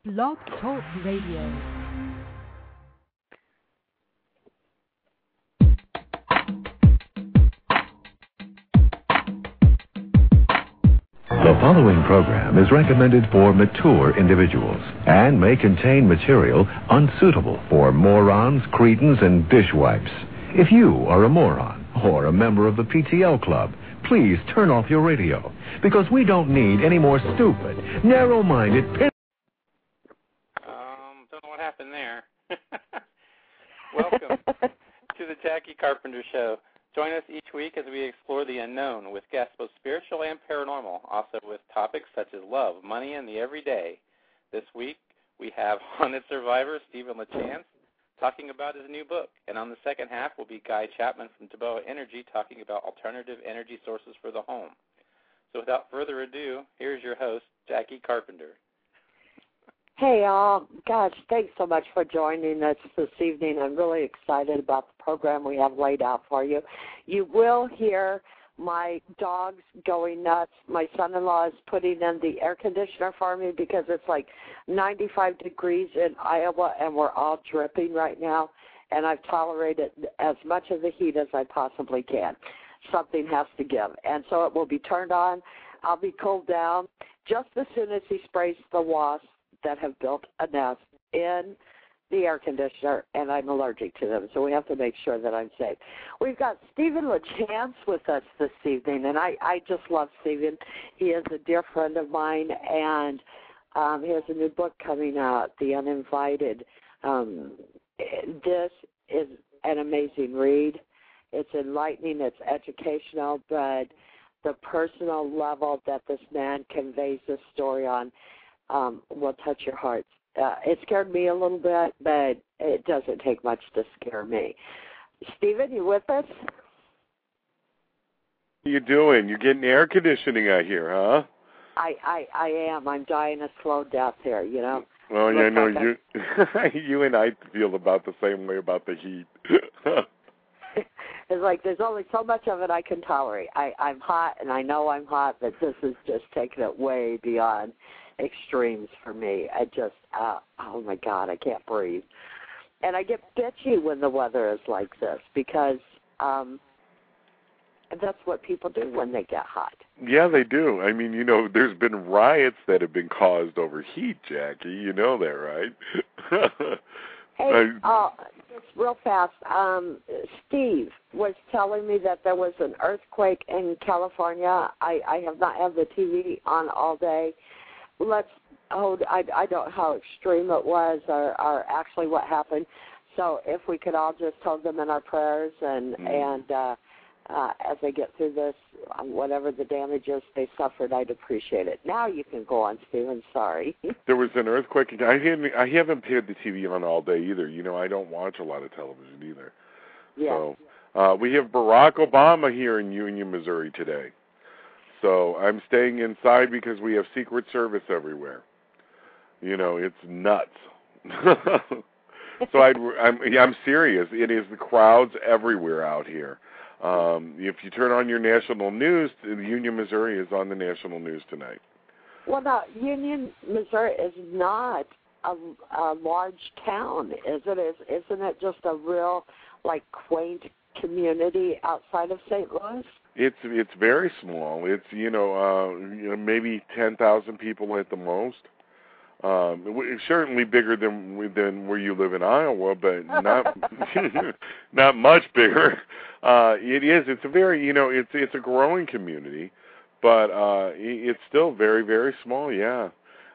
Blog Talk Radio. The following program is recommended for mature individuals and may contain material unsuitable for morons, cretins, and dishwipes. If you are a moron or a member of the PTL Club, please turn off your radio, because we don't need any more stupid, narrow-minded... Don't know what happened there. Welcome to the Jackie Carpenter Show. Join us each week as we explore the unknown with guests both spiritual and paranormal, also with topics such as love, money, and the everyday. This week, we have haunted survivor Stephen LaChance talking about his new book. And on the second half will be Guy Chapman from Taboa Energy talking about alternative energy sources for the home. So without further ado, here's your host, Jackie Carpenter. Hey, gosh, thanks so much for joining us this evening. I'm really excited about the program we have laid out for you. You will hear my dogs going nuts. My son-in-law is putting in the air conditioner for me because it's like 95 degrees in Iowa, and we're all dripping right now, and I've tolerated as much of the heat as I possibly can. Something has to give, and so it will be turned on. I'll be cooled down just as soon as he sprays the wasps that have built a nest in the air conditioner, and I'm allergic to them, so we have to make sure that I'm safe. We've got Stephen LaChance with us this evening, and I just love Stephen. He is a dear friend of mine, and he has a new book coming out, The Uninvited. This is an amazing read. It's enlightening, it's educational, but the personal level that this man conveys this story on will touch your hearts. It scared me a little bit, but it doesn't take much to scare me. Stephen, you with us? What are you doing? You're getting air conditioning, I hear, huh? I am. I'm dying a slow death here, you know. Well, yeah, no, you and I feel about the same way about the heat. It's like there's only so much of it I can tolerate. I'm hot, and I know I'm hot, but this is just taking it way beyond extremes for me. I just, oh my God, I can't breathe. And I get bitchy when the weather is like this because that's what people do when they get hot. Yeah, they do. I mean, you know, there's been riots that have been caused over heat, Jackie. You know that, right? Hey, just real fast, Steve was telling me that there was an earthquake in California. I have not had the TV on all day. I don't know how extreme it was or actually what happened. So if we could all just hold them in our prayers and as they get through this, whatever the damages they suffered, I'd appreciate it. Now you can go on, Stephen. Sorry. There was an earthquake. I haven't had the TV on all day either. You know, I don't watch a lot of television either. Yeah. So we have Barack Obama here in Union, Missouri today. So I'm staying inside because we have Secret Service everywhere. You know, it's nuts. So I'm serious. It is the crowds everywhere out here. If you turn on your national news, Union, Missouri is on the national news tonight. Well, now, Union, Missouri is not a large town, is it? Isn't it just a real, like, quaint community outside of St. Louis? It's very small. It's maybe 10,000 people at the most. It's certainly bigger than where you live in Iowa, but not not much bigger. It is. It's a very it's a growing community, but it's still very, very small. Yeah.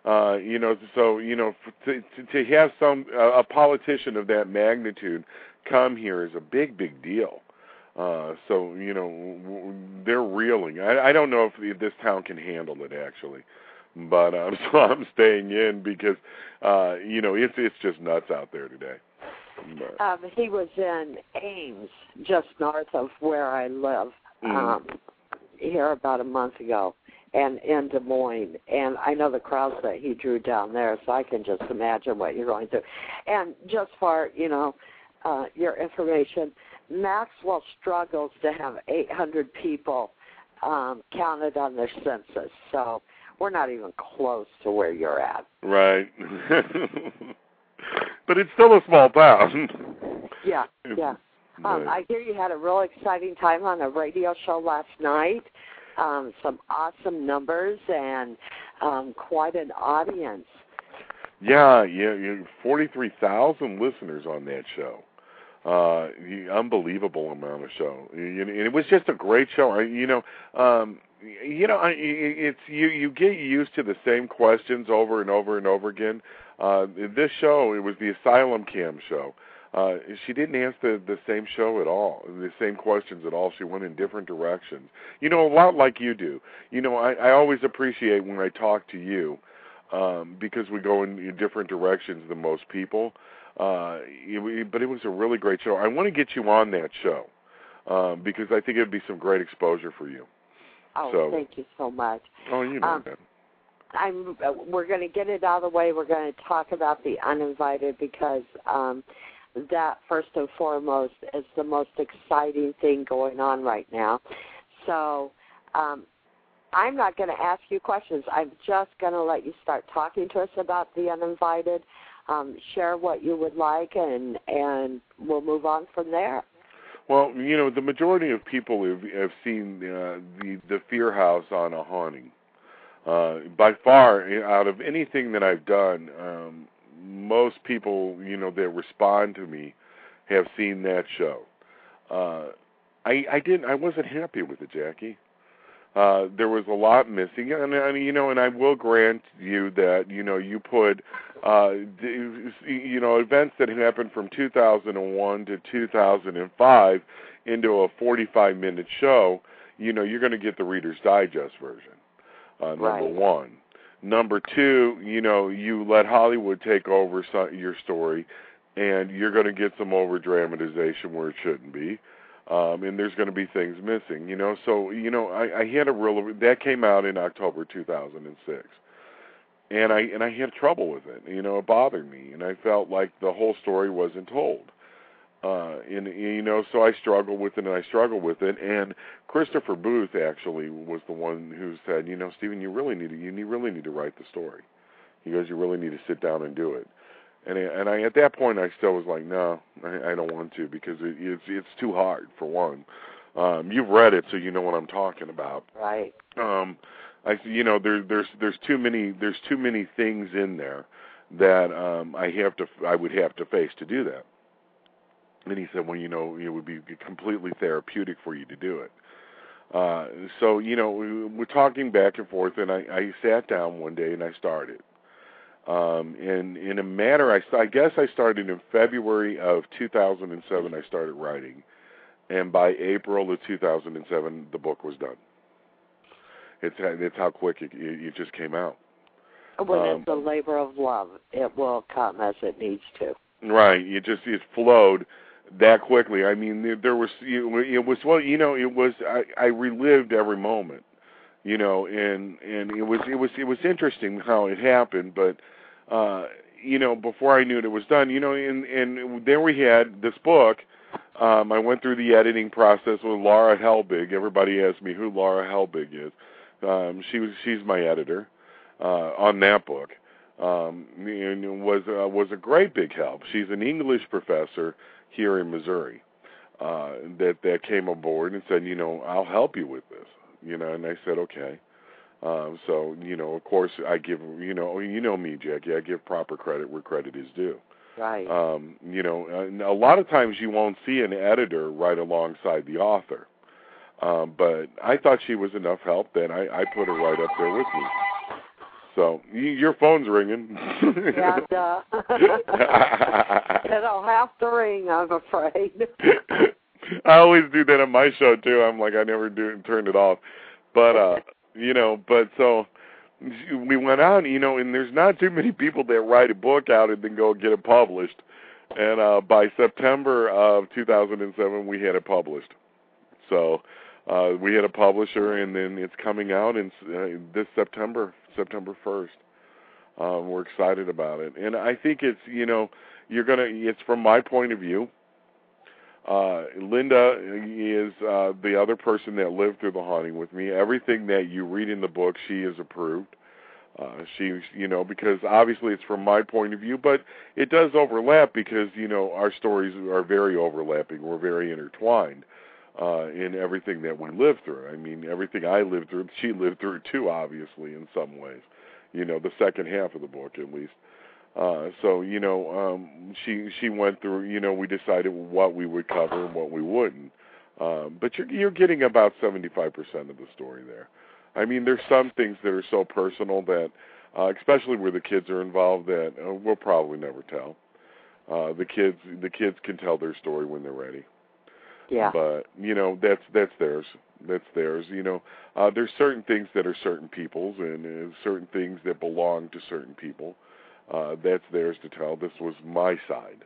To have a politician of that magnitude come here is a big, big deal. So they're reeling. I don't know if this town can handle it actually, but so I'm staying in because it's just nuts out there today. He was in Ames, just north of where I live, here about a month ago, and in Des Moines. And I know the crowds that he drew down there, so I can just imagine what you're going through. And just for your information, Maxwell struggles to have 800 people counted on their census. So we're not even close to where you're at. Right. But it's still a small town. Yeah, yeah. I hear you had a real exciting time on a radio show last night. Some awesome numbers and quite an audience. Yeah, 43,000 listeners on that show. Unbelievable amount of show. And it was just a great show. It's you get used to the same questions over and over and over again. This show, it was the Asylum Cam show. She didn't answer the same show at all, the same questions at all. She went in different directions. A lot like you do. I always appreciate when I talk to you because we go in different directions than most people. But it was a really great show. I want to get you on that show because I think it would be some great exposure for you. Oh, thank you so much. Oh, you know that. We're going to get it out of the way. We're going to talk about the uninvited because that, first and foremost, is the most exciting thing going on right now. So I'm not going to ask you questions. I'm just going to let you start talking to us about the uninvited, share what you would like, and we'll move on from there. Well, the majority of people have seen the Fear House on A Haunting. By far, out of anything that I've done, most people, that respond to me have seen that show. I wasn't happy with it, Jackie. There was a lot missing, and I will grant you that, you put, events that happened from 2001 to 2005 into a 45-minute show. You're going to get the Reader's Digest version. Number one. Number two, you let Hollywood take over your story, and you're going to get some over-dramatization where it shouldn't be, and there's going to be things missing, So, I had that came out in October 2006, and I had trouble with it. It bothered me, and I felt like the whole story wasn't told. So I struggled with it, and Christopher Booth actually was the one who said, Stephen, you really need to write the story. He goes, you really need to sit down and do it. And I at that point I still was like, no, I don't want to because it's too hard for one. You've read it, so you know what I'm talking about. Right. There's too many things in there that I would have to face to do that. And he said, well, it would be completely therapeutic for you to do it. So, we're talking back and forth, and I sat down one day and I started. And in a matter, I guess I started in February of 2007, I started writing. And by April of 2007, the book was done. It's how quick it just came out. When it's a labor of love, it will come as it needs to. Right. It flowed that quickly. I mean, I relived every moment, and it was interesting how it happened, but, before I knew it was done, and then we had this book. I went through the editing process with Laura Helbig. Everybody asks me who Laura Helbig is. She's my editor, on that book. And was a great big help. She's an English professor here in Missouri, that came aboard and said, I'll help you with this, and I said, okay. So, of course I give, me, Jackie, I give proper credit where credit is due. Right. And a lot of times you won't see an editor right alongside the author. But I thought she was enough help that I put her right up there with me. So, your phone's ringing. Yeah, duh. It'll have to ring, I'm afraid. I always do that on my show, too. I'm like, I never turn it off. But, so we went out, and there's not too many people that write a book out and then go get it published. And by September of 2007, we had it published. So we had a publisher, and then it's coming out in this September 1st. We're excited about it, and I think it's it's from my point of view. Linda is the other person that lived through The Haunting with me. Everything that you read in the book, she has approved. Because obviously it's from my point of view, but it does overlap because, our stories are very overlapping. We're very intertwined in everything that we live through. I mean, everything I lived through, she lived through too, obviously, in some ways. The second half of the book, at least. She went through, we decided what we would cover and what we wouldn't. But you're getting about 75% of the story there. I mean, there's some things that are so personal that, especially where the kids are involved, that we'll probably never tell. The kids can tell their story when they're ready. Yeah. But that's theirs. That's theirs. There's certain things that are certain people's, and certain things that belong to certain people. That's theirs to tell. This was my side,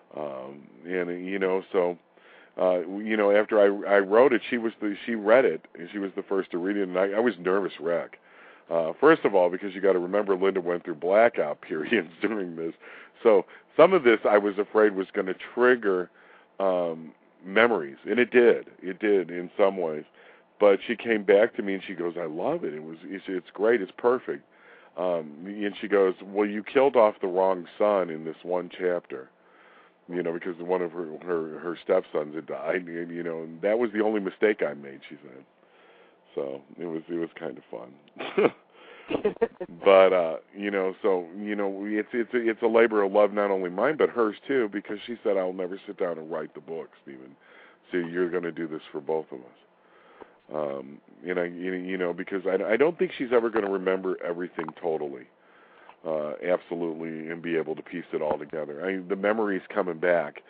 after I wrote it, she read it, and she was the first to read it, and I was nervous wreck. First of all, because you got to remember, Linda went through blackout periods during this, so some of this I was afraid was going to trigger memories, and it did in some ways. But she came back to me and she goes, "I love it. It's great. It's perfect." And she goes, "Well, you killed off the wrong son in this one chapter." Because one of her stepsons had died, and that was the only mistake I made, she said. So it was kind of fun. But it's a labor of love, not only mine but hers too, because she said, "I'll never sit down and write the book, Stephen. So you're going to do this for both of us." Because I don't think she's ever going to remember everything totally. Absolutely, and be able to piece it all together. The memories coming back.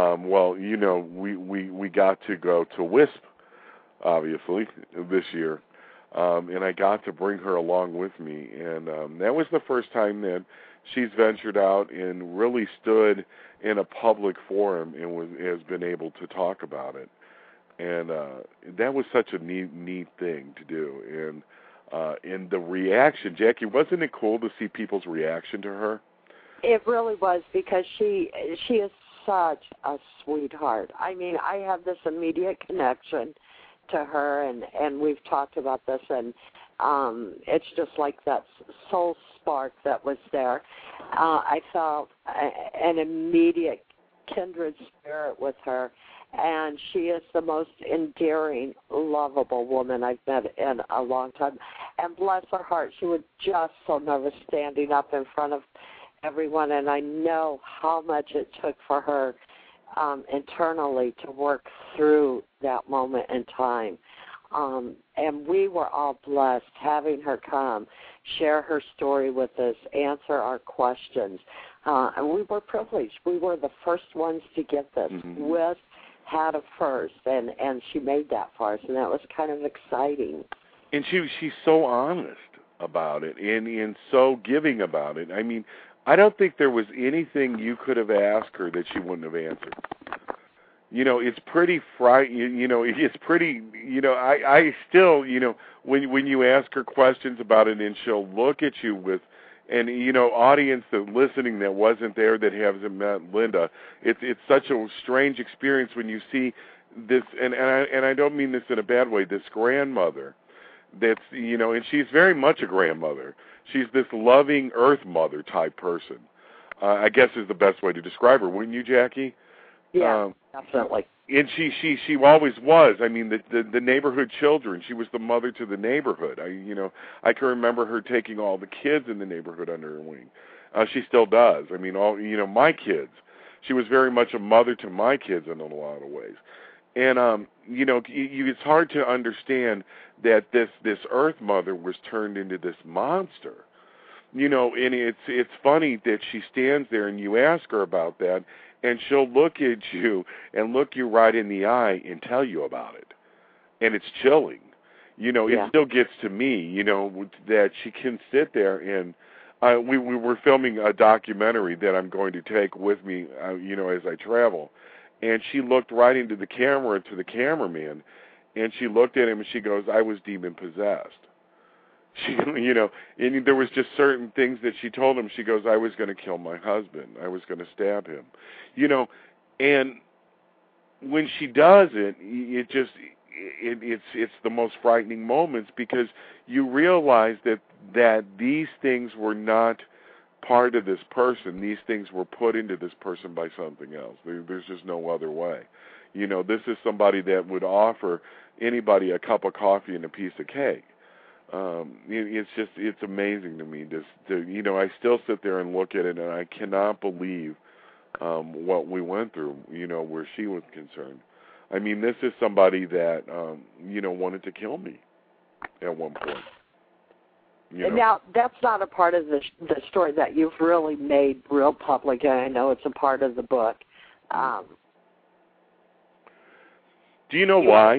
We got to go to WISP, obviously, this year, and I got to bring her along with me, and that was the first time that she's ventured out and really stood in a public forum and has been able to talk about it, and that was such a neat thing to do, and the reaction, Jackie, wasn't it cool to see people's reaction to her? It really was, because she is such a sweetheart. I mean, I have this immediate connection to her, and we've talked about this, and it's just like that soul spark that was there. I felt an immediate kindred spirit with her, and she is the most endearing, lovable woman I've met in a long time. And bless her heart, she was just so nervous standing up in front of everyone, and I know how much it took for her internally to work through that moment in time. And we were all blessed having her come, share her story with us, answer our questions. And we were privileged. We were the first ones to get this. Mm-hmm. WISP had a first, and she made that for us, and that was kind of exciting. And she's so honest about it and so giving about it. I mean, I don't think there was anything you could have asked her that she wouldn't have answered. It's pretty it's pretty, I still, when you ask her questions about it and she'll look at you with, and, audience that listening that wasn't there that hasn't met Linda, it's such a strange experience when you see this, and I don't mean this in a bad way, this grandmother that's, and she's very much a grandmother. She's this loving earth mother type person, I guess is the best way to describe her, wouldn't you, Jackie? Yeah, definitely. And she always was. I mean, the neighborhood children. She was the mother to the neighborhood. I can remember her taking all the kids in the neighborhood under her wing. She still does. I mean, all my kids. She was very much a mother to my kids in a lot of ways. And it's hard to understand that this Earth Mother was turned into this monster. And it's funny that she stands there and you ask her about that, and she'll look at you and look you right in the eye and tell you about it. And it's chilling. It still gets to me, that she can sit there and we were filming a documentary that I'm going to take with me, as I travel. And she looked right into the camera, to the cameraman, and she looked at him and she goes, "I was demon-possessed." She, and there was just certain things that she told him. She goes, "I was going to kill my husband. I was going to stab him." And when she does it, it's the most frightening moments, because you realize that these things were not part of this person. These things were put into this person by something else. There's just no other way. This is somebody that would offer anybody a cup of coffee and a piece of cake. It's amazing to me. I still sit there and look at it, and I cannot believe what we went through, where she was concerned. I mean, this is somebody that, wanted to kill me at one point. Now, that's not a part of the story that you've really made real public, and I know it's a part of the book. Do you know why?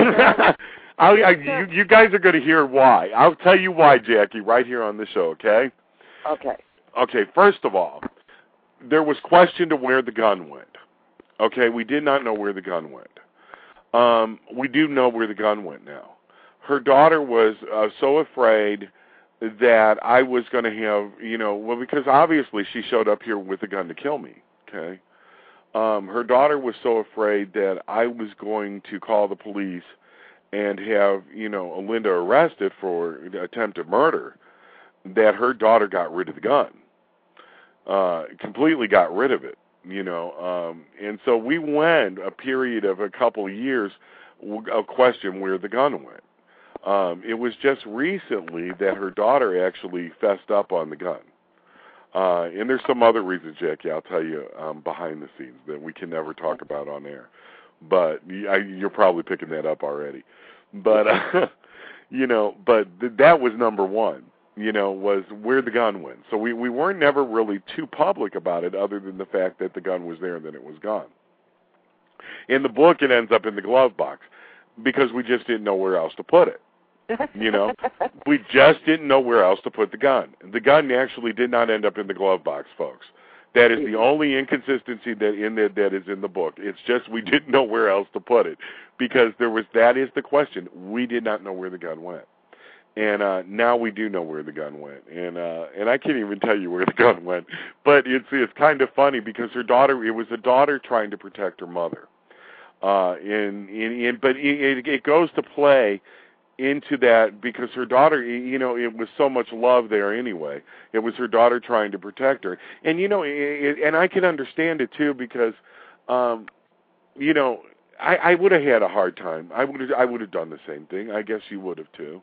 You guys are going to hear why. I'll tell you why, Jackie, right here on the show, okay? Okay. Okay, first of all, there was question to where the gun went. Okay, we did not know where the gun went. We do know where the gun went now. Her daughter was so afraid that I was going to have, because obviously she showed up here with a gun to kill me, okay? Her daughter was so afraid that I was going to call the police and have, Linda arrested for attempted murder, that her daughter got rid of the gun. Completely got rid of it, and so we went a period of a couple of years, a question where the gun went. It was just recently that her daughter actually fessed up on the gun. And there's some other reasons, Jackie, I'll tell you behind the scenes that we can never talk about on air. But you're probably picking that up already. But, that was number one, was where the gun went. So we weren't never really too public about it, other than the fact that the gun was there and then it was gone. In the book, it ends up in the glove box because we just didn't know where else to put it. We just didn't know where else to put the gun. The gun actually did not end up in the glove box, folks. That is the only inconsistency that is in the book. It's just we didn't know where else to put it, because that is the question. We did not know where the gun went. And now we do know where the gun went. And I can't even tell you where the gun went. But it's kind of funny, because it was a daughter trying to protect her mother. But it goes to play into that, because her daughter, it was so much love there anyway. It was her daughter trying to protect her. And, and I can understand it too, because, I would have had a hard time. I would have done the same thing. I guess you would have too.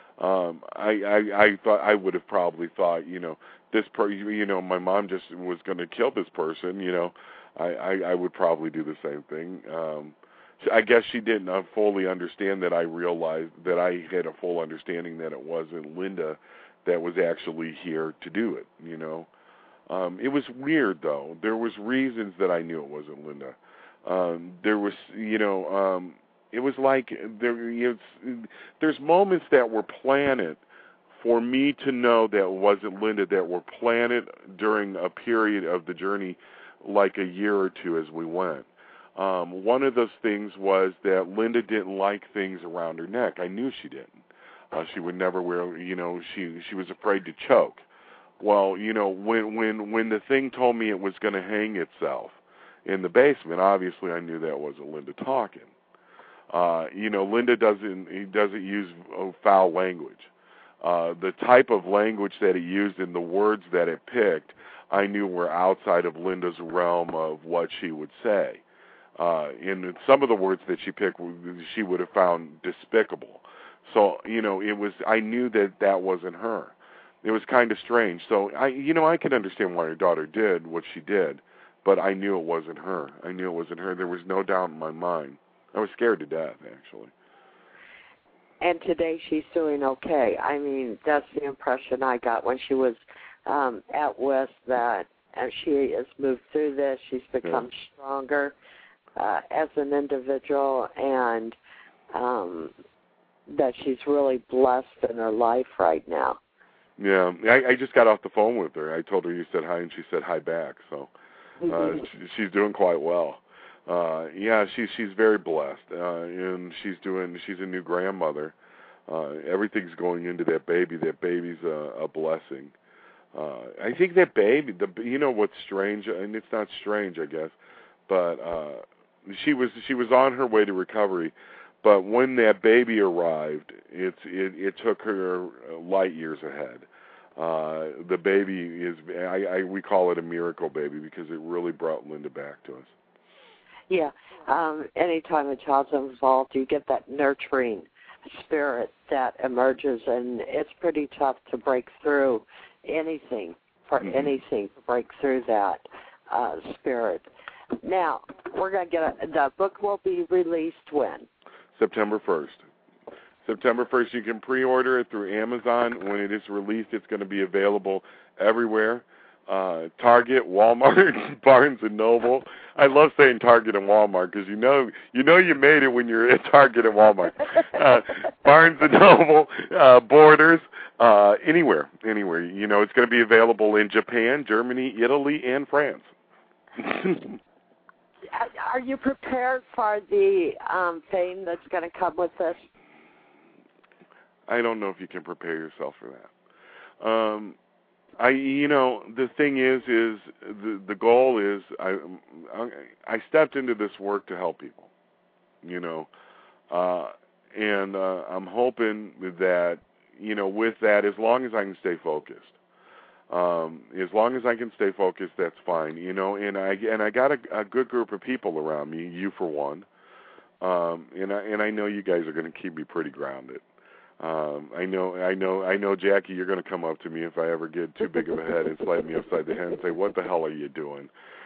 I thought I would have probably thought, this my mom just was going to kill this person, I would probably do the same thing. I guess she didn't fully understand that I realized that I had a full understanding that it wasn't Linda that was actually here to do it, It was weird, though. There was reasons that I knew it wasn't Linda. There was, it was like there's moments that were planted for me to know that it wasn't Linda, that were planted during a period of the journey, like a year or two as we went. One of those things was that Linda didn't like things around her neck. I knew she didn't. She would never wear, she was afraid to choke. Well, when the thing told me it was going to hang itself in the basement, obviously I knew that wasn't Linda talking. Linda doesn't use foul language. The type of language that it used and the words that it picked, I knew were outside of Linda's realm of what she would say. And some of the words that she picked, she would have found despicable. So, I knew that wasn't her. It was kind of strange. So, I could understand why her daughter did what she did, but I knew it wasn't her. I knew it wasn't her. There was no doubt in my mind. I was scared to death, actually. And today she's doing okay. I mean, that's the impression I got when she was at West, that as she has moved through this, she's become stronger as an individual, and that she's really blessed in her life right now. Yeah, I just got off the phone with her. I told her you said hi, and she said hi back. So she's doing quite well. She's very blessed, and she's a new grandmother. Everything's going into that baby. That baby's a blessing. I think that baby, what's strange, and it's not strange, I guess, but she was on her way to recovery, But when that baby arrived, it took her light years ahead. The baby is, we call it a miracle baby because it really brought Linda back to us. Yeah. Anytime a child's involved, you get that nurturing spirit that emerges, and it's pretty tough to break through anything, anything to break through that spirit. Now, we're going to get the book will be released when? September 1st. September 1st, you can pre-order it through Amazon. When it is released, it's going to be available everywhere. Target, Walmart, Barnes & Noble. I love saying Target and Walmart because you know you made it when you're at Target and Walmart. Barnes & Noble, Borders, anywhere. You know, it's going to be available in Japan, Germany, Italy, and France. Are you prepared for the fame that's going to come with this? I don't know if you can prepare yourself for that. The thing is the goal is I stepped into this work to help people, and I'm hoping that, with that, as long as I can stay focused, that's fine, and I got a good group of people around me, you for one, and I know you guys are going to keep me pretty grounded. I know, Jackie, you're going to come up to me if I ever get too big of a head and slap me upside the head and say, "What the hell are you doing?"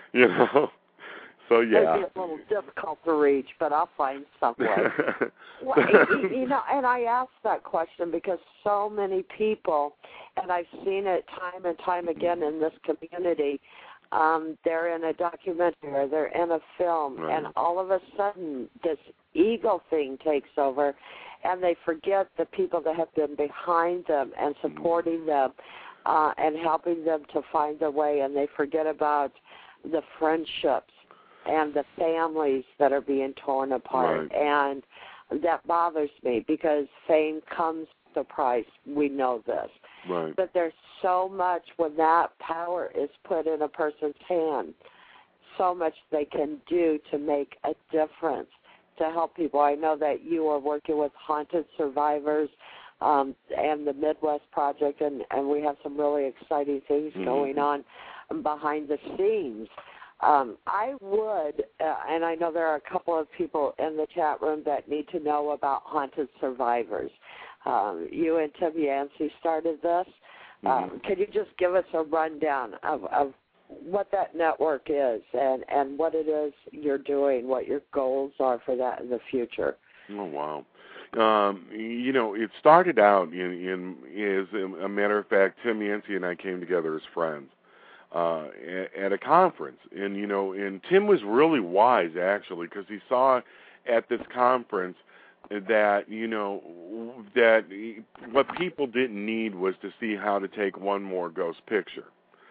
So yeah. It'd be a little difficult to reach, but I'll find some way. And I ask that question because so many people, and I've seen it time and time again in this community, they're in a documentary or they're in a film, right. And all of a sudden this ego thing takes over, and they forget the people that have been behind them and supporting them and helping them to find their way, and they forget about the friendships and the families that are being torn apart. Right. And that bothers me because fame comes with a price. We know this. Right. But there's so much when that power is put in a person's hand, so much they can do to make a difference, to help people. I know that you are working with Haunted Survivors and the Midwest Project, and we have some really exciting things going on behind the scenes. I would, and I know there are a couple of people in the chat room that need to know about Haunted Survivors. You and Tim Yancey started this. Can you just give us a rundown of what that network is and what it is you're doing, what your goals are for that in the future? Oh, wow. It started out as a matter of fact, Tim Yancey and I came together as friends at a conference. And Tim was really wise, actually, because he saw at this conference that, that what people didn't need was to see how to take one more ghost picture.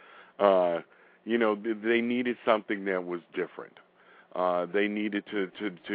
They needed something that was different. They needed to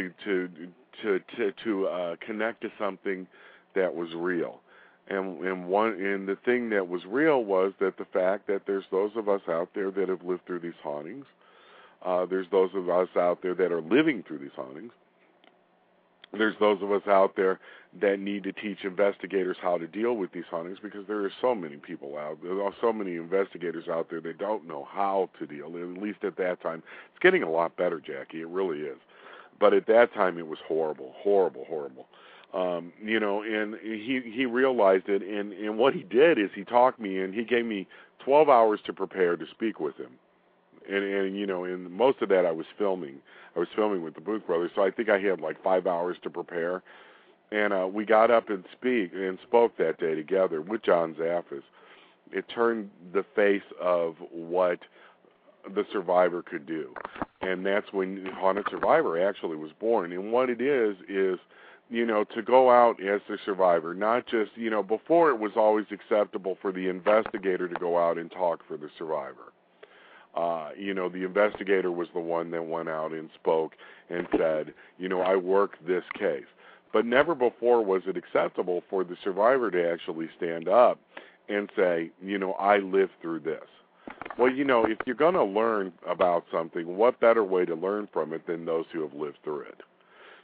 connect to something that was real. And the thing that was real was that the fact that there's those of us out there that have lived through these hauntings. There's those of us out there that are living through these hauntings. There's those of us out there that need to teach investigators how to deal with these hauntings, because there are so many people out there, there are so many investigators out there that don't know how to deal, at least at that time. It's getting a lot better, Jackie, it really is. But at that time it was horrible. And he realized it, and what he did is he talked me, and he gave me 12 hours to prepare to speak with him. And most of that I was filming. I was filming with the Booth Brothers, so I think I had like 5 hours to prepare. And we got up and spoke that day together with John Zaffis. It turned the face of what the Survivor could do. And that's when Haunted Survivor actually was born. And what it is, to go out as the survivor, not just, before it was always acceptable for the investigator to go out and talk for the survivor. The investigator was the one that went out and spoke and said, I worked this case. But never before was it acceptable for the survivor to actually stand up and say, I lived through this. Well, if you're going to learn about something, what better way to learn from it than those who have lived through it?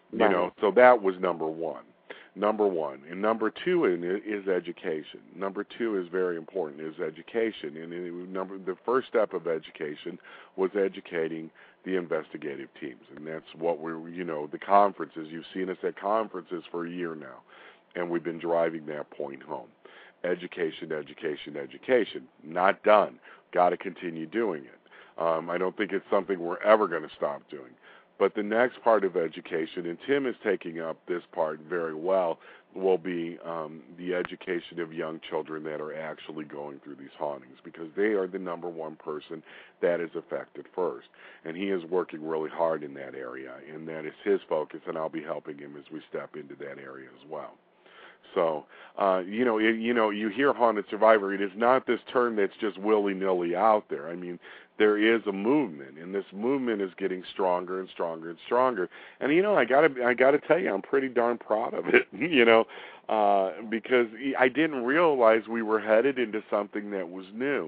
You know, so that was number one. And number two is education. Number two is very important, is education. And the first step of education was educating the investigative teams. And that's what the conferences. You've seen us at conferences for a year now, and we've been driving that point home. Education, education, education. Not done. Got to continue doing it. I don't think it's something we're ever going to stop doing. But the next part of education, and Tim is taking up this part very well, will be the education of young children that are actually going through these hauntings, because they are the number one person that is affected first. And he is working really hard in that area, and that is his focus, and I'll be helping him as we step into that area as well. So, you hear haunted survivor. It is not this term that's just willy-nilly out there. I mean, there is a movement, and this movement is getting stronger and stronger and stronger. And I gotta tell you, I'm pretty darn proud of it. Because I didn't realize we were headed into something that was new.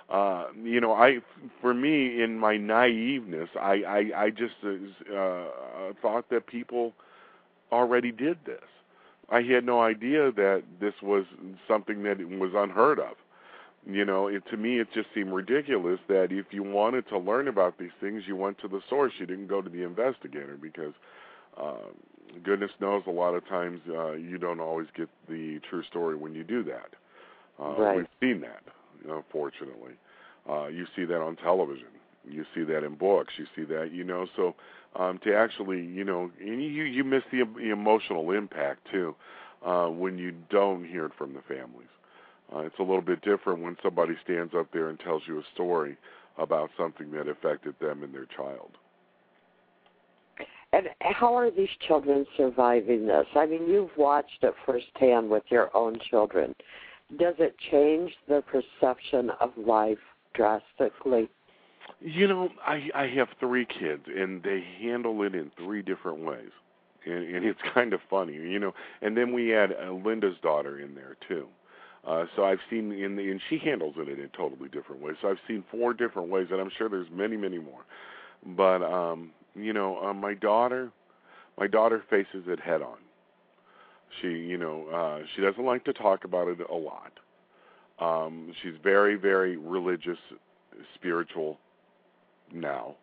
For me, in my naiveness, I just thought that people already did this. I had no idea that this was something that was unheard of. To me, it just seemed ridiculous that if you wanted to learn about these things, you went to the source. You didn't go to the investigator, because goodness knows a lot of times you don't always get the true story when you do that. Right. We've seen that, unfortunately. You see that on television. You see that in books. You see that, so to actually, and you miss the emotional impact, too, when you don't hear it from the families. It's a little bit different when somebody stands up there and tells you a story about something that affected them and their child. And how are these children surviving this? I mean, you've watched it firsthand with your own children. Does it change their perception of life drastically? I have 3 kids, and they handle it in 3 different ways. And it's kind of funny, And then we add Linda's daughter in there, too. So I've seen, and she handles it in a totally different way. So I've seen 4 different ways, and I'm sure there's many, many more. But, my daughter faces it head on. She doesn't like to talk about it a lot. She's very, very religious, spiritual now.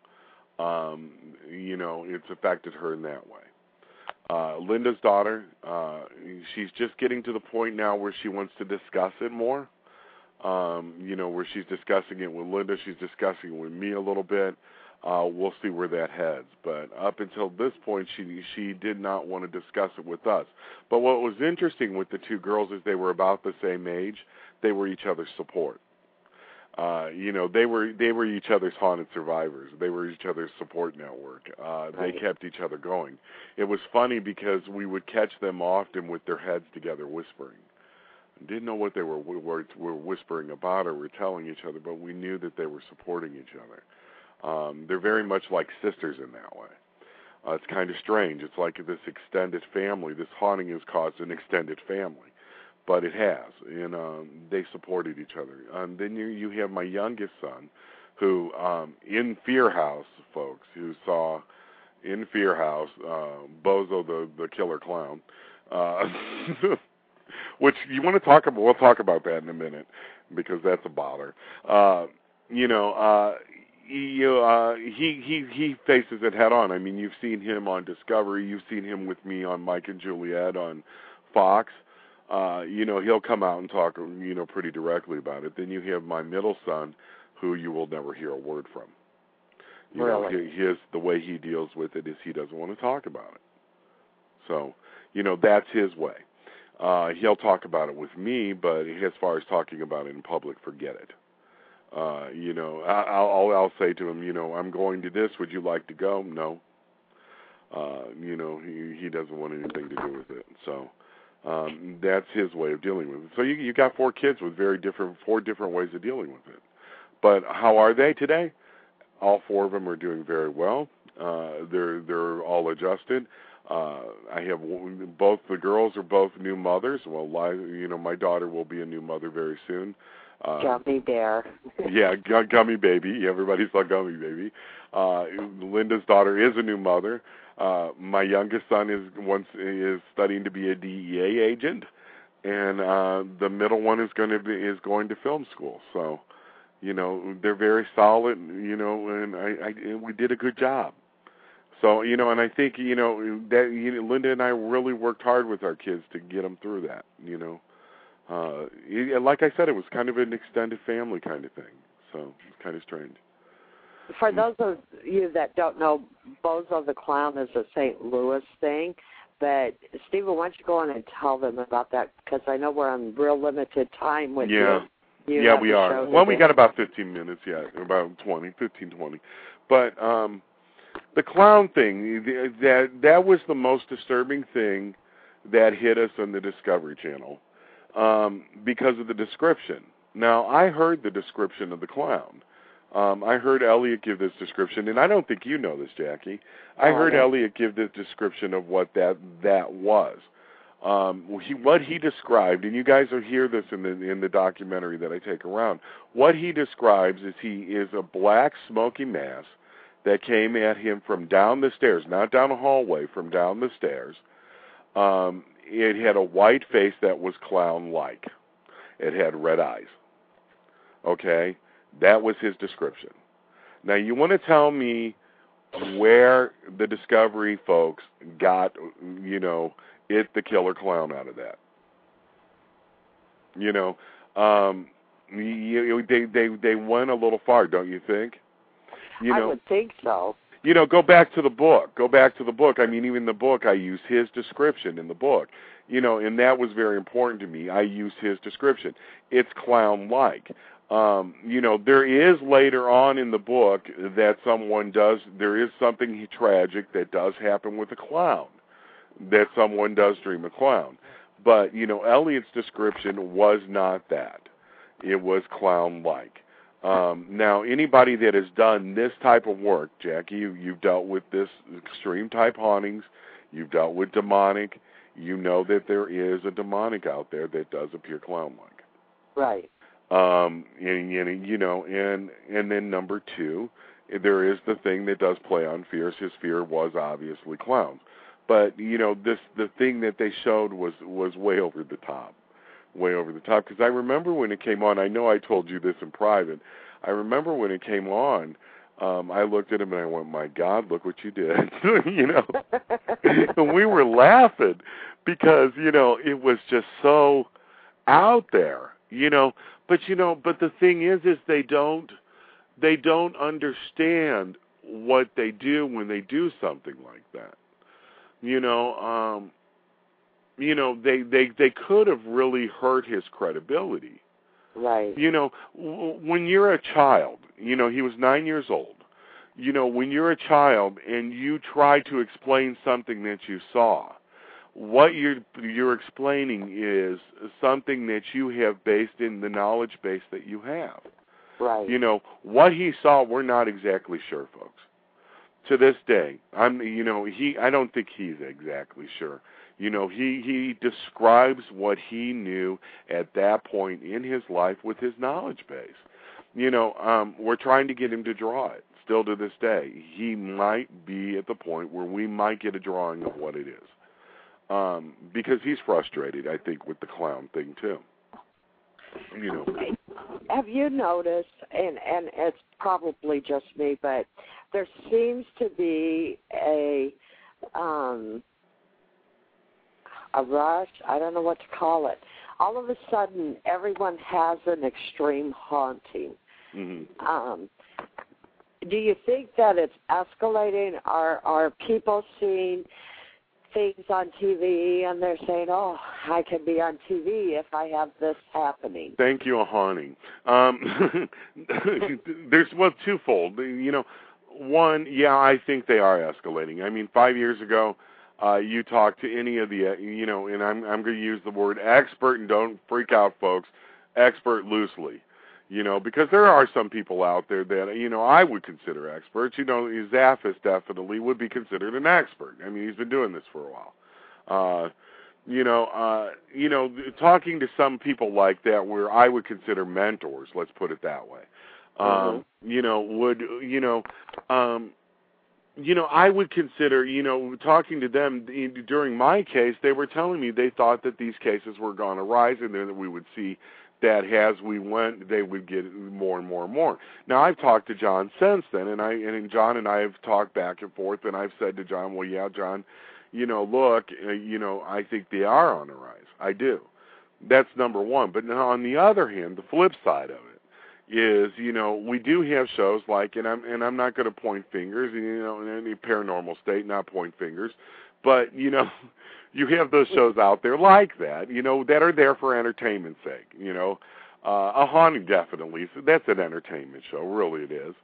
It's affected her in that way. Linda's daughter, she's just getting to the point now where she wants to discuss it more. Where she's discussing it with Linda, she's discussing it with me a little bit. We'll see where that heads. But up until this point, she did not want to discuss it with us. But what was interesting with the 2 girls is they were about the same age. They were each other's support. They were each other's haunted survivors. They were each other's support network. They kept each other going. It was funny because we would catch them often with their heads together whispering. Didn't know what they were whispering about or were telling each other, but we knew that they were supporting each other. They're very much like sisters in that way. It's kind of strange. It's like this extended family. This haunting has caused an extended family. But it has, and they supported each other. Then you have my youngest son, who in Fear House, folks, who saw in Fear House Bozo the killer clown, which you want to talk about. We'll talk about that in a minute, because that's a bother. He faces it head on. I mean, you've seen him on Discovery. You've seen him with me on Mike and Juliet on Fox. He'll come out and talk, pretty directly about it. Then you have my middle son, who you will never hear a word from. Really? The way he deals with it is he doesn't want to talk about it. So, that's his way. He'll talk about it with me, but as far as talking about it in public, forget it. I'll say to him, I'm going to this. Would you like to go? No. He doesn't want anything to do with it. So. That's his way of dealing with it. So you got 4 kids with 4 different ways of dealing with it. But how are they today? All 4 of them are doing very well. They're all adjusted. I have both the girls are both new mothers. Well, my daughter will be a new mother very soon. Gummy bear. Yeah, gummy baby. Everybody saw gummy baby. Linda's daughter is a new mother. My youngest son is studying to be a DEA agent, and the middle one is going to film school. So, they're very solid, and we did a good job. So, and I think, that Linda and I really worked hard with our kids to get them through that, like I said, it was kind of an extended family kind of thing. So it's kind of strange. For those of you that don't know, Bozo the Clown is a St. Louis thing. But, Stephen, why don't you go on and tell them about that? Because I know we're on real limited time with you. Yeah, we are. Well, we got about 15 minutes yet, about 15, 20. But the clown thing, that was the most disturbing thing that hit us on the Discovery Channel because of the description. Now, I heard the description of the clown. I heard Elliot give this description, and I don't think you know this, Jackie. I heard Elliot give this description of what that was. What he described, and you guys will hear this in the documentary that I take around. What he describes is he is a black smoky mass that came at him from down the stairs, not down a hallway, from down the stairs. It had a white face that was clown-like. It had red eyes. Okay? That was his description. Now, you want to tell me where the Discovery folks got, it the killer clown out of that? They went a little far, don't you think? I would think so. Go back to the book. I mean, even the book, I use his description in the book. And that was very important to me. I used his description. It's clown-like. There is later on in the book that there is something tragic that does happen with a clown, that someone does dream a clown. But, Elliot's description was not that. It was clown-like. Now, anybody that has done this type of work, Jackie, you've dealt with this extreme type hauntings, you've dealt with demonic, you know that there is a demonic out there that does appear clown-like. Right. And then number two, there is the thing that does play on fears. His fear was obviously clowns. But, the thing that they showed was way over the top. Way over the top. Because I remember when it came on, I know I told you this in private, I remember when it came on, I looked at him and I went, my God, look what you did. And we were laughing because, it was just so out there, But the thing is they don't understand what they do when they do something like that. They could have really hurt his credibility. Right. When you're a child, he was 9 years old. When you're a child and you try to explain something that you saw, what you're explaining is something that you have based in the knowledge base that you have. Right. What he saw, we're not exactly sure, folks. To this day, I don't think he's exactly sure. He describes what he knew at that point in his life with his knowledge base. We're trying to get him to draw it. Still to this day, he might be at the point where we might get a drawing of what it is. Because he's frustrated, I think, with the clown thing, too. Have you noticed, and it's probably just me, but there seems to be a rush, I don't know what to call it. All of a sudden, everyone has an extreme haunting. Mm-hmm. Do you think that it's escalating? Are people seeing things on TV and they're saying, oh, I can be on TV if I have this happening? Thank you, haunting. There's twofold. One, yeah, I think they are escalating. I mean, 5 years ago, you talk to any of the, and I'm going to use the word expert, and don't freak out, folks, expert loosely, because there are some people out there that, I would consider experts. Zaffis definitely would be considered an expert. I mean, he's been doing this for a while. Talking to some people like that where I would consider mentors, let's put it that way, I would consider, talking to them during my case, they were telling me they thought that these cases were going to rise, and then we would see that as we went, they would get more and more and more. Now, I've talked to John since then, and John and I have talked back and forth, and I've said to John, well, yeah, John, look, I think they are on the rise. I do. That's number one. But now, on the other hand, the flip side of it is, we do have shows like, and I'm not going to point fingers, in any paranormal state, not point fingers, but, you have those shows out there like that, that are there for entertainment's sake, A Haunting, definitely. So that's an entertainment show, really it is.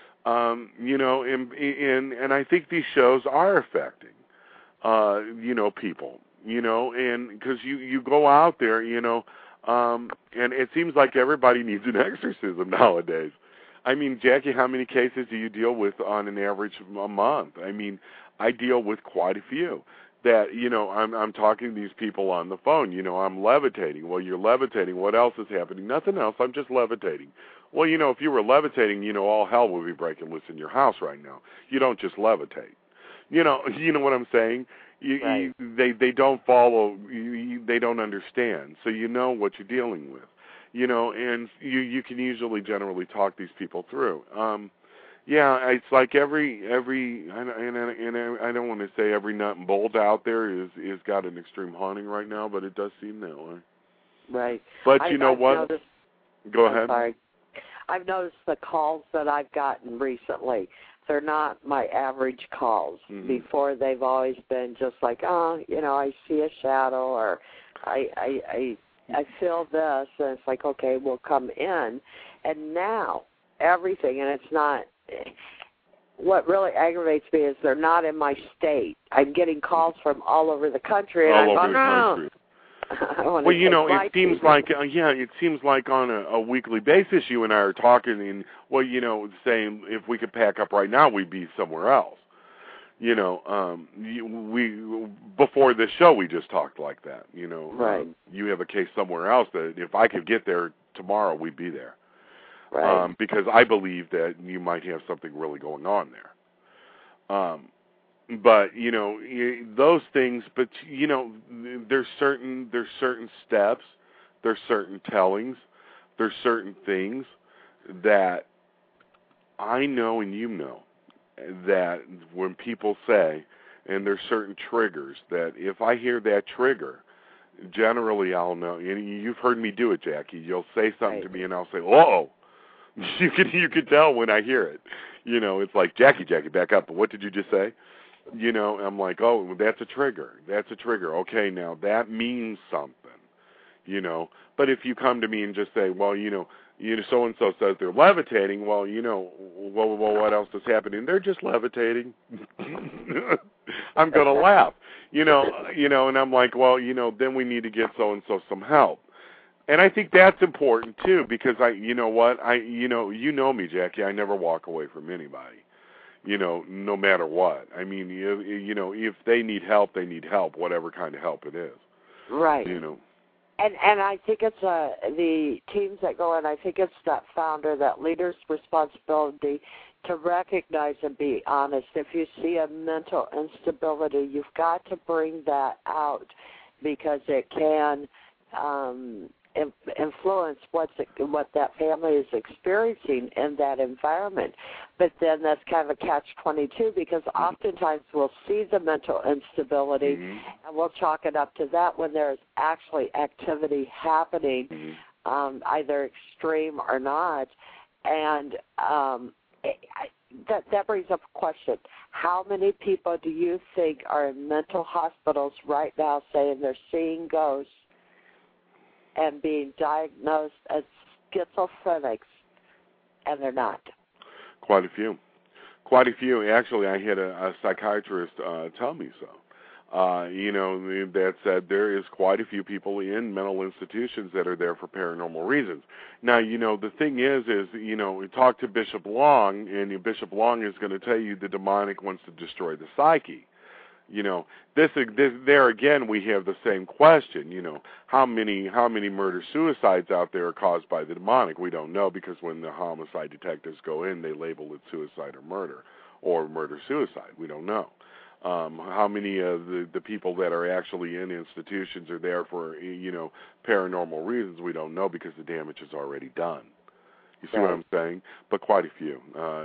And I think these shows are affecting, people, and because you go out there, and it seems like everybody needs an exorcism nowadays. I mean, Jackie, how many cases do you deal with on an average a month? I mean, I deal with quite a few. That, I'm talking to these people on the phone, I'm levitating. Well, you're levitating. What else is happening? Nothing else. I'm just levitating. Well, if you were levitating, all hell would be breaking loose in your house right now. You don't just levitate. You know what I'm saying? Right. They don't follow, they don't understand. So you know what you're dealing with, and you can usually generally talk these people through. Yeah, it's like every and I don't want to say every nut and bolt out there is got an extreme haunting right now, but it does seem that way. Right. But I've what? Go ahead. Sorry. I've noticed the calls that I've gotten recently. They're not my average calls. Mm-hmm. Before, they've always been just like, I see a shadow, or I feel this, and it's like, okay, we'll come in. And now everything, and it's not. What really aggravates me is they're not in my state. I'm getting calls from all over the country, and all over the country. Well, it seems like it seems like on a weekly basis you and I are talking, and saying if we could pack up right now, we'd be somewhere else. We before this show we just talked like that. Right. You have a case somewhere else that if I could get there tomorrow, we'd be there. Right. Because I believe that you might have something really going on there. But those things. But there's certain steps, there's certain tellings, there's certain things that I know and that when people say, and there's certain triggers that if I hear that trigger, generally I'll know. And you've heard me do it, Jackie. You'll say something to me, and I'll say, "Whoa." You can tell when I hear it. It's like, Jackie, back up. What did you just say? I'm like, oh, that's a trigger. That's a trigger. Okay, now that means something. But if you come to me and just say, well, so and so says they're levitating. Well, what else is happening? They're just levitating. I'm gonna laugh. And I'm like, well, then we need to get so and so some help. And I think that's important too, because you know me, Jackie. I never walk away from anybody, no matter what. I mean, if they need help, they need help, whatever kind of help it is. Right. And I think it's the teams that go in. I think it's that founder, that leader's responsibility to recognize and be honest. If you see a mental instability, you've got to bring that out, because it can influence what that family is experiencing in that environment. But then that's kind of a catch-22, because oftentimes we'll see the mental instability, and we'll chalk it up to that when there's actually activity happening, either extreme or not. And that brings up a question. How many people do you think are in mental hospitals right now saying they're seeing ghosts and being diagnosed as schizophrenics, and they're not? Quite a few. Actually, I had a psychiatrist tell me so. That said there is quite a few people in mental institutions that are there for paranormal reasons. Now, the thing is, we talk to Bishop Long, and Bishop Long is going to tell you the demonic wants to destroy the psyche. There again, we have the same question. How many murder-suicides out there are caused by the demonic? We don't know, because when the homicide detectives go in, they label it suicide or murder-suicide. We don't know. How many of the people that are actually in institutions are there for, paranormal reasons? We don't know, because the damage is already done. You see what I'm saying? But quite a few.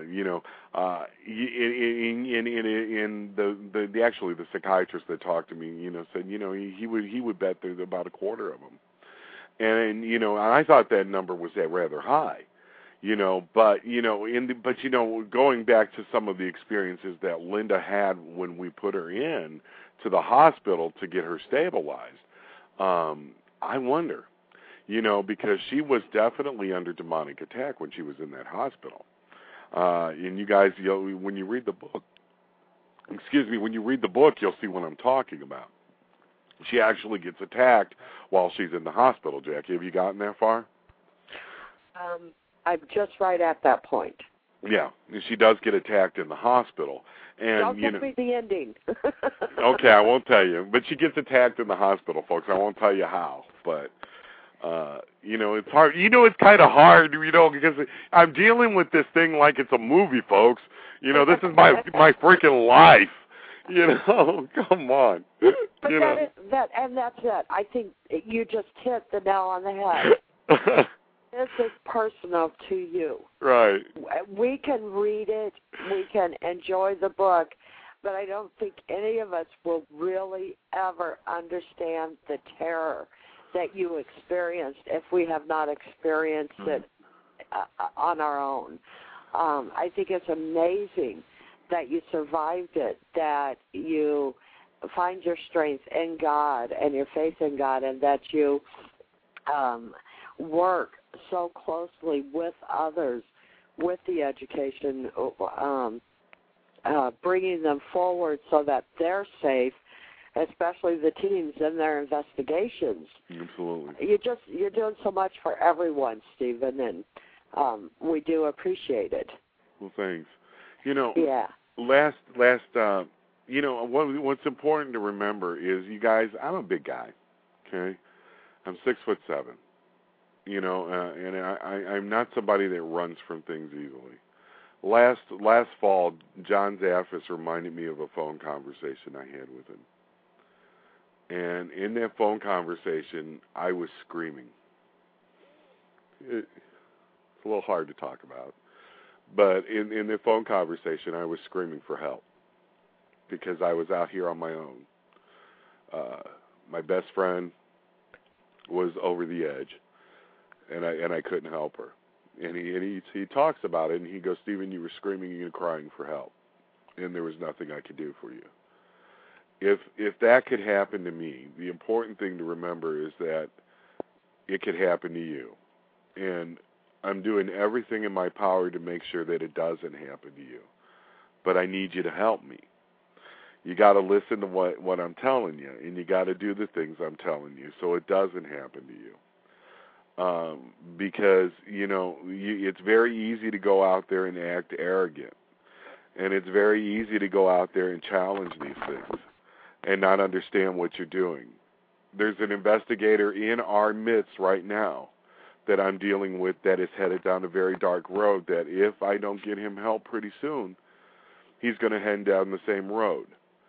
Actually the psychiatrist that talked to me, said, he would bet there's about a quarter of them. And I thought that number was rather high. But going back to some of the experiences that Linda had when we put her in to the hospital to get her stabilized, I wonder, because she was definitely under demonic attack when she was in that hospital. And you guys, when you read the book, you'll see what I'm talking about. She actually gets attacked while she's in the hospital, Jackie. Have you gotten that far? I'm just right at that point. Yeah, and she does get attacked in the hospiel. And don't give me the ending. Okay, I won't tell you. But she gets attacked in the hospital, folks. I won't tell you how. But, it's hard. It's kind of hard, because I'm dealing with this thing like it's a movie, folks. This is my freaking life. Come on. But that's it. I think you just hit the nail on the head. This is personal to you. Right. We can read it, we can enjoy the book, but I don't think any of us will really ever understand the terror that you experienced if we have not experienced it on our own. I think it's amazing that you survived it, that you find your strength in God and your faith in God, and that you work so closely with others with the education, bringing them forward so that they're safe, especially the teens in their investigations. Absolutely. You're doing so much for everyone, Stephen, and we do appreciate it. Well, thanks. Yeah. What's important to remember is, you guys, I'm a big guy, okay? I'm 6'7". And I'm not somebody that runs from things easily. Last fall, John Zaffis reminded me of a phone conversation I had with him. And in that phone conversation, I was screaming. It's a little hard to talk about. But in the phone conversation, I was screaming for help, because I was out here on my own. My best friend was over the edge. And I couldn't help her. And he talks about it, and he goes, Stephen, you were screaming and crying for help, and there was nothing I could do for you. If that could happen to me, the important thing to remember is that it could happen to you. And I'm doing everything in my power to make sure that it doesn't happen to you. But I need you to help me. You got to listen to what I'm telling you, and you got to do the things I'm telling you so it doesn't happen to you. Because, it's very easy to go out there and act arrogant. And it's very easy to go out there and challenge these things and not understand what you're doing. There's an investigator in our midst right now that I'm dealing with that is headed down a very dark road, that if I don't get him help pretty soon, he's going to head down the same road.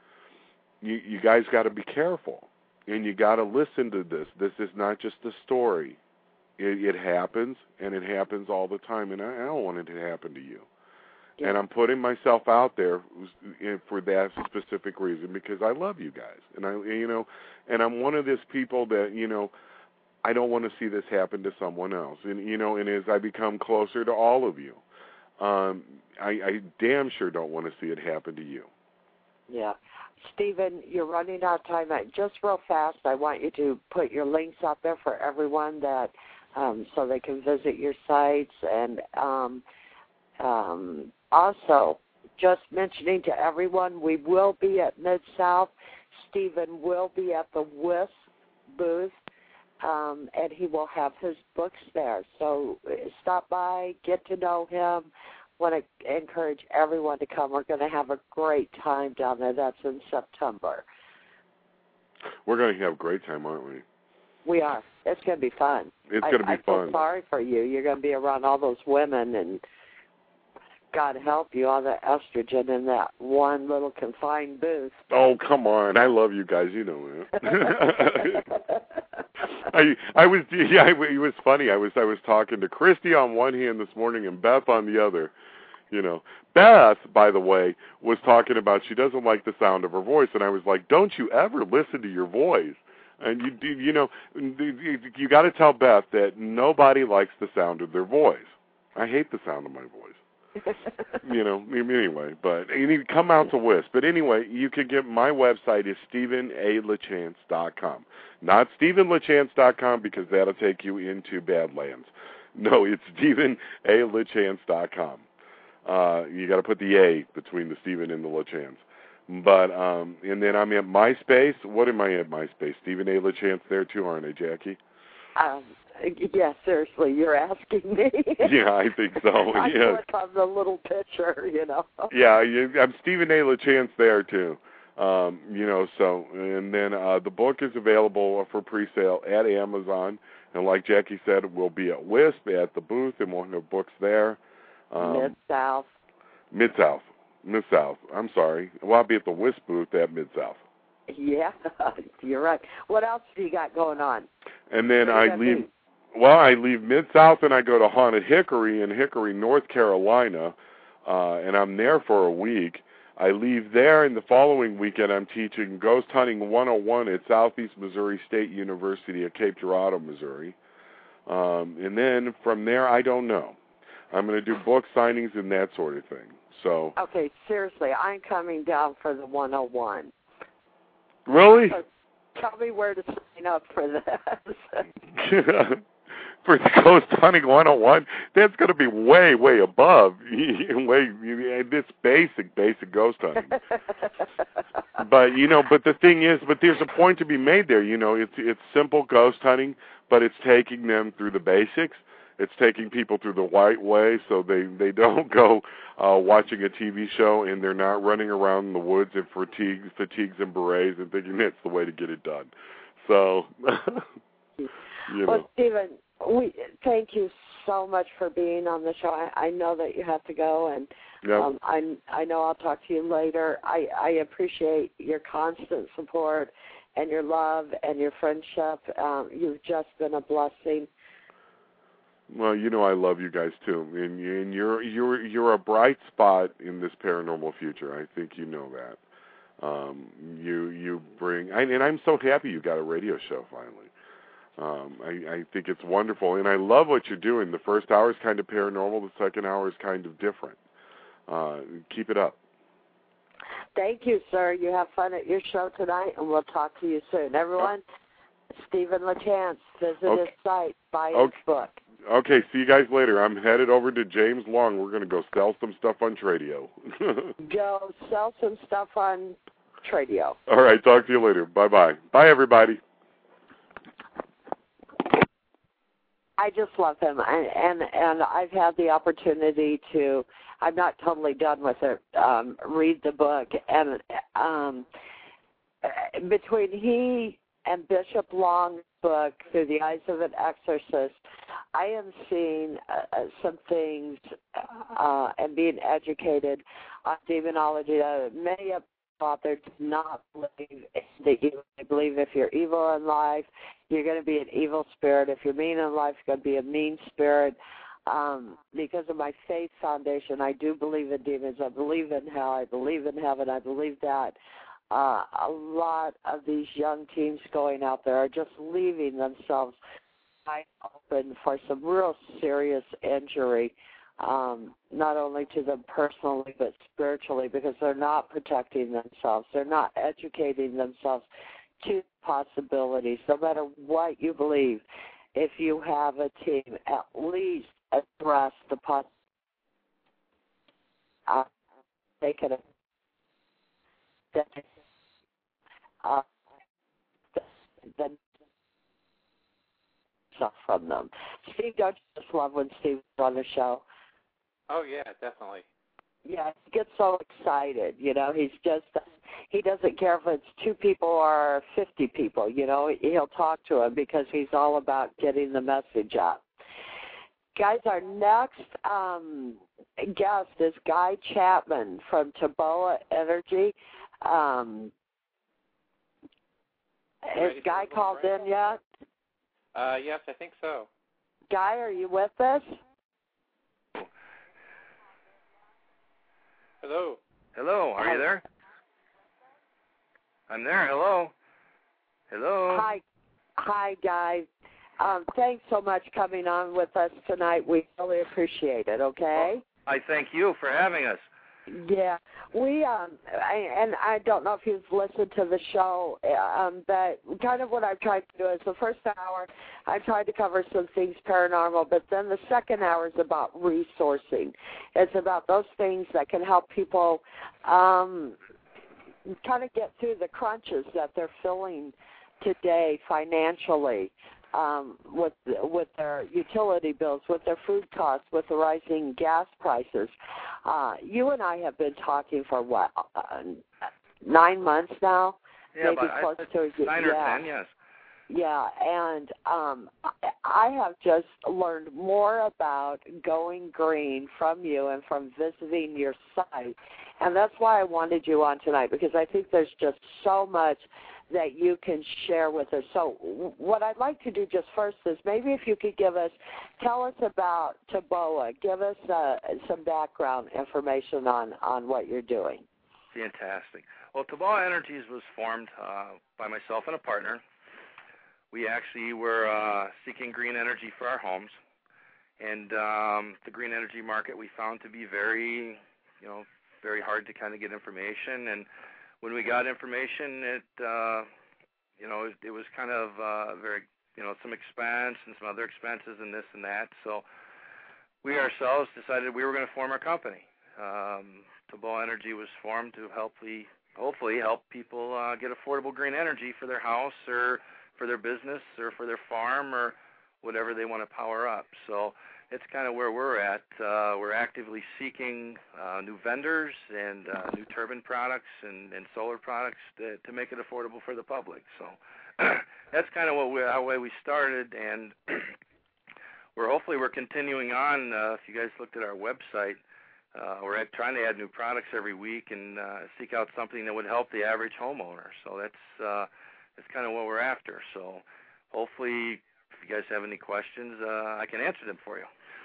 You guys got to be careful, and you got to listen to this. This is not just a story. It happens, and it happens all the time, and I don't want it to happen to you. Yeah. And I'm putting myself out there for that specific reason, because I love you guys, and and I'm one of these people that I don't want to see this happen to someone else, and as I become closer to all of you, I damn sure don't want to see it happen to you. Yeah. Stephen, you're running out of time. Just real fast, I want you to put your links out there for everyone that so they can visit your sites. And also, just mentioning to everyone, we will be at Mid-South. Stephen will be at the WISP booth, and he will have his books there. So stop by, get to know him, want to encourage everyone to come. We're going to have a great time down there. That's in September. We're going to have a great time, aren't we? We are. It's going to be fun. It's going to be fun. I feel sorry for you. You're going to be around all those women, and God help you, all the estrogen in that one little confined booth. Oh, come on. I love you guys. You know that. It was funny. I was talking to Christy on one hand this morning and Beth on the other. You know, Beth, by the way, was talking about she doesn't like the sound of her voice, and I was like, don't you ever listen to your voice. And you got to tell Beth that nobody likes the sound of their voice. I hate the sound of my voice. Anyway, but you need to come out to WISP. But anyway, you can get my website is StephenALachance.com. Not StephenLachance.com because that'll take you into Badlands. No, it's StephenALachance.com. You got to put the A between the Stephen and the LaChance. But and then I'm at MySpace. What am I at MySpace? Stephen A. LaChance there too, aren't I, Jackie? Yeah, seriously, you're asking me. Yeah, I think so. I click on the little picture, Yeah, I'm Stephen A. LaChance there too. So and then the book is available for pre-sale at Amazon, and like Jackie said, we'll be at WISP at the booth, and we'll have books there. Mid-South. Mid-South. I'm sorry. Well, I'll be at the WISP booth at Mid-South. Yeah, you're right. What else do you got going on? And then I leave Mid-South and I go to Haunted Hickory in Hickory, North Carolina, and I'm there for a week. I leave there, and the following weekend I'm teaching Ghost Hunting 101 at Southeast Missouri State University at Cape Girardeau, Missouri. And then from there, I don't know. I'm going to do book signings and that sort of thing. So. Okay, seriously, I'm coming down for the 101. Really? So tell me where to sign up for this. For the Ghost Hunting 101, that's going to be way, way above this basic ghost hunting. But the thing is, there's a point to be made there. It's simple ghost hunting, but it's taking them through the basics. It's taking people through the right way, so they don't go watching a TV show and they're not running around in the woods in fatigues and berets and thinking that's the way to get it done. So, Well, Stephen, we thank you so much for being on the show. I know that you have to go, and yep. I know I'll talk to you later. I appreciate your constant support and your love and your friendship. You've just been a blessing. Well, I love you guys too, and you're a bright spot in this paranormal future. I think you know that. You bring, and I'm so happy you got a radio show finally. I think it's wonderful, and I love what you're doing. The first hour is kind of paranormal. The second hour is kind of different. Keep it up. Thank you, sir. You have fun at your show tonight, and we'll talk to you soon. Everyone, Stephen LaChance, visit his site, buy his book. Okay, see you guys later. I'm headed over to James Long. We're going to go sell some stuff on Tradio. Go sell some stuff on Tradio. All right, talk to you later. Bye-bye. Bye, everybody. I just love him, and I've had the opportunity to, I'm not totally done with it, read the book, and between he and Bishop Long's book, Through the Eyes of an Exorcist, I am seeing some things and being educated on demonology. Many of out there do not believe that you believe if you're evil in life, you're going to be an evil spirit. If you're mean in life, you're going to be a mean spirit. Because of my faith foundation, I do believe in demons. I believe in hell. I believe in heaven. I believe that a lot of these young teens going out there are just leaving themselves wide open for some real serious injury, not only to them personally but spiritually, because they're not protecting themselves. They're not educating themselves to possibilities. No matter what you believe, if you have a team, at least address the possibility. They can then stuff from them. Steve, don't you just love when Steve's on the show? Oh, yeah, definitely. Yeah, he gets so excited, he doesn't care if it's 2 people or 50 people, he'll talk to him because he's all about getting the message out. Guys, our next guest is Guy Chapman from Taboa Energy. Has Guy called in yet? Yes, I think so. Guy, are you with us? Hello. Hello, are you there? I'm there. Hello. Hello. Hi, Guy. Thanks so much coming on with us tonight. We really appreciate it. Okay. Well, I thank you for having us. Yeah, we and I don't know if you've listened to the show, but kind of what I've tried to do is the first hour I tried to cover some things paranormal, but then the second hour is about resourcing. It's about those things that can help people kind of get through the crunches that they're feeling today financially. With their utility bills, with their food costs, with the rising gas prices. You and I have been talking for 9 months now? Yeah, maybe close to 9 or 10, yes. Yeah, and I have just learned more about going green from you and from visiting your site, and that's why I wanted you on tonight, because I think there's just so much that you can share with us. So what I'd like to do just first is maybe if you could tell us about Taboa, give us some background information on what you're doing. Fantastic. Well, Taboa Energies was formed by myself and a partner. We actually were seeking green energy for our homes, and the green energy market we found to be very hard to kind of get information. And when we got information, it was kind of very, some expense and some other expenses and this and that. So we ourselves decided we were going to form our company. Taboa Energy was formed to hopefully help people get affordable green energy for their house or for their business or for their farm or whatever they want to power up. So it's kind of where we're at. We're actively seeking new vendors and new turbine products and solar products to make it affordable for the public. So that's kind of how we started, and we're continuing on. If you guys looked at our website, we're trying to add new products every week and seek out something that would help the average homeowner. So that's kind of what we're after. So hopefully, if you guys have any questions, I can answer them for you.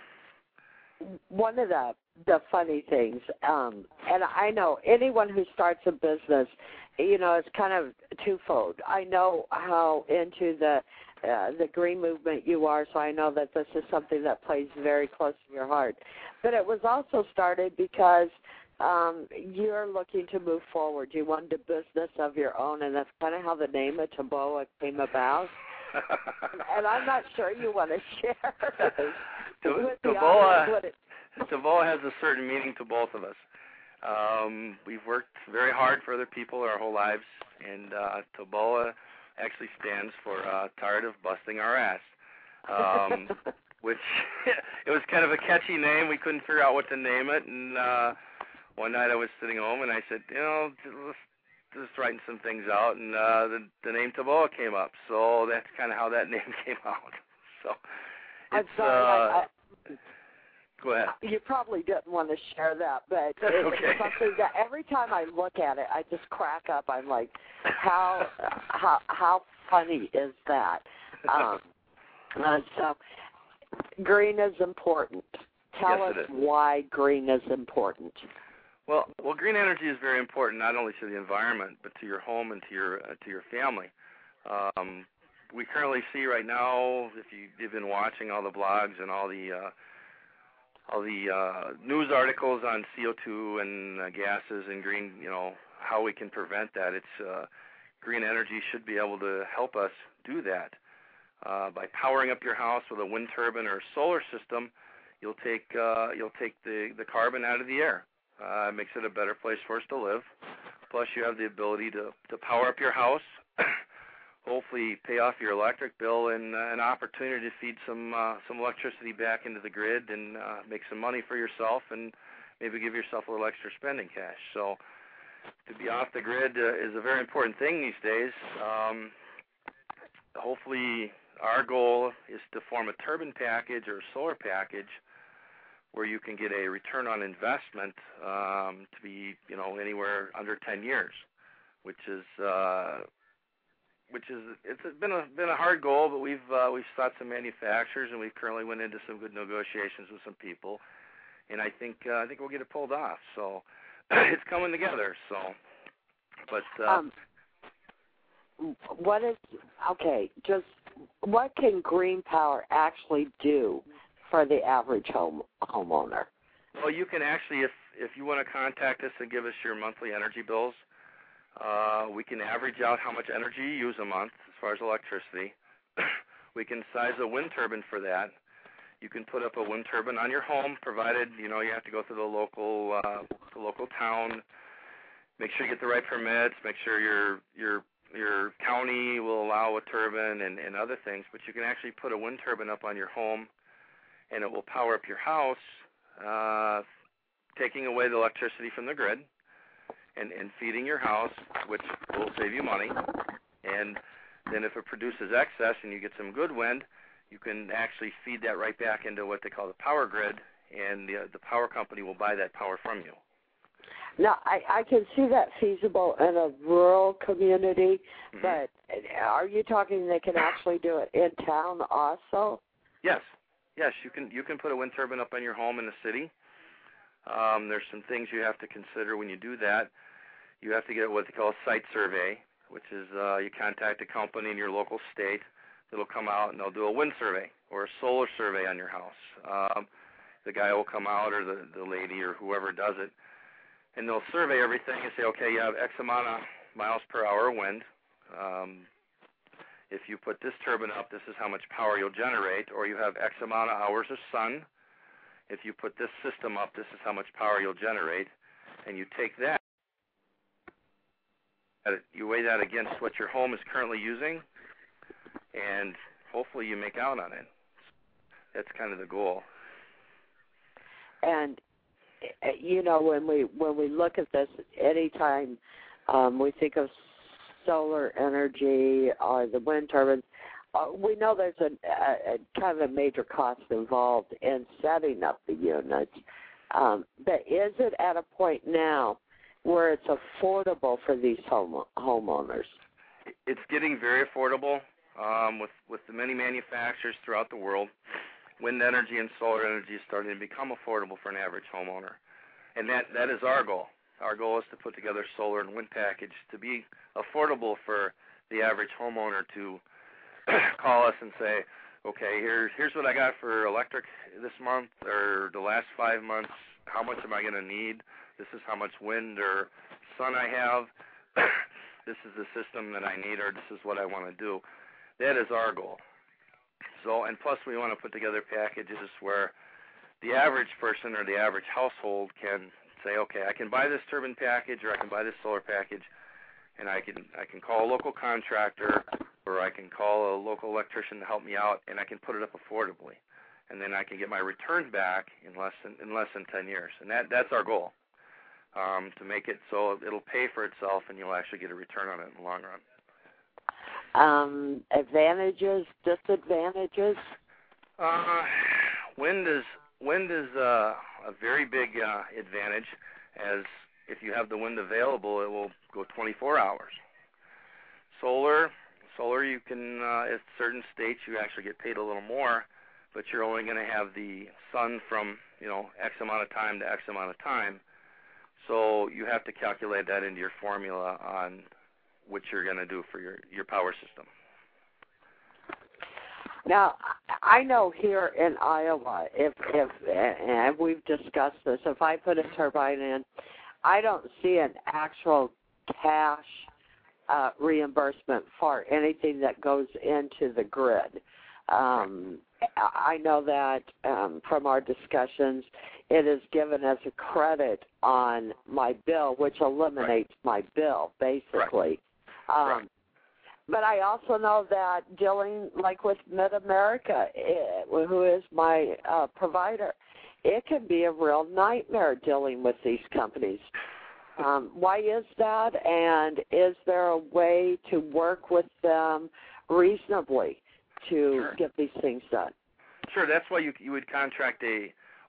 One of the funny things, and I know anyone who starts a business, it's kind of twofold. I know how into the green movement you are, so I know that this is something that plays very close to your heart. But it was also started because you're looking to move forward. You wanted a business of your own, and that's kind of how the name of Taboa came about. And I'm not sure you want to share Taboa has a certain meaning to both of us. We've worked very hard for other people our whole lives, and Taboa actually stands for tired of busting our ass, which it was kind of a catchy name. We couldn't figure out what to name it, and one night I was sitting home, and I said, let's just writing some things out, and the name Taboa came up. So that's kind of how that name came out. So it's, I'm sorry, go ahead. You probably didn't want to share that, but okay. It's something that every time I look at it, I just crack up. I'm like, how funny is that? So green is important. Tell us why green is important. Well, green energy is very important not only to the environment but to your home and to your family. We currently see right now, if you've been watching all the blogs and all the news articles on CO2 and gases and green, how we can prevent that. It's green energy should be able to help us do that. By powering up your house with a wind turbine or a solar system, you'll take the carbon out of the air. It makes it a better place for us to live. Plus, you have the ability to power up your house hopefully pay off your electric bill and an opportunity to feed some electricity back into the grid and make some money for yourself and maybe give yourself a little extra spending cash. So to be off the grid is a very important thing these days. Hopefully our goal is to form a turbine package or a solar package where you can get a return on investment to be, anywhere under 10 years, which is it's been a hard goal, but we've sought some manufacturers and we've currently went into some good negotiations with some people, and I think we'll get it pulled off. So it's coming together. So, but what can green power actually do for the average homeowner? Well, you can actually, if you want to contact us and give us your monthly energy bills, we can average out how much energy you use a month as far as electricity. We can size a wind turbine for that. You can put up a wind turbine on your home, provided you have to go through the local town. Make sure you get the right permits. Make sure your county will allow a turbine and other things. But you can actually put a wind turbine up on your home, and it will power up your house, taking away the electricity from the grid and feeding your house, which will save you money. And then if it produces excess and you get some good wind, you can actually feed that right back into what they call the power grid, and the power company will buy that power from you. Now, I can see that feasible in a rural community, but are you talking they can actually do it in town also? Yes, you can put a wind turbine up on your home in the city. There's some things you have to consider when you do that. You have to get what they call a site survey, which is you contact a company in your local state that'll come out and they'll do a wind survey or a solar survey on your house. The guy will come out, or the lady or whoever does it, and they'll survey everything and say, okay, you have X amount of miles per hour wind. If you put this turbine up, this is how much power you'll generate, or you have X amount of hours of sun. If you put this system up, this is how much power you'll generate, and you take that, you weigh that against what your home is currently using, and hopefully you make out on it. That's kind of the goal. And when we look at this, anytime we think of solar energy or the wind turbines, we know there's a kind of a major cost involved in setting up the units. But is it at a point now where it's affordable for these homeowners? It's getting very affordable with the many manufacturers throughout the world. Wind energy and solar energy is starting to become affordable for an average homeowner. And that is our goal. Our goal is to put together a solar and wind package to be affordable for the average homeowner to call us and say, okay, here's what I got for electric this month or the last 5 months. How much am I going to need? This is how much wind or sun I have. This is the system that I need, or this is what I want to do. That is our goal. So, and plus we want to put together packages where the average person or the average household can say, okay, I can buy this turbine package or I can buy this solar package, and I can call a local contractor or I can call a local electrician to help me out, and I can put it up affordably, and then I can get my return back in less than 10 years, and that's our goal, to make it so it'll pay for itself and you'll actually get a return on it in the long run. Advantages, disadvantages? Wind is a very big advantage, as if you have the wind available, it will go 24 hours. Solar, you can, at certain states, you actually get paid a little more, but you're only going to have the sun from, X amount of time to X amount of time. So you have to calculate that into your formula on what you're going to do for your power system. Now, I know here in Iowa, and we've discussed this, if I put a turbine in, I don't see an actual cash reimbursement for anything that goes into the grid. I know that from our discussions, it is given as a credit on my bill, which eliminates my bill, basically. Right. But I also know that dealing, like with Mid-America, who is my provider, it can be a real nightmare dealing with these companies. Why is that, and is there a way to work with them reasonably to get these things done? Sure, that's why you would contact a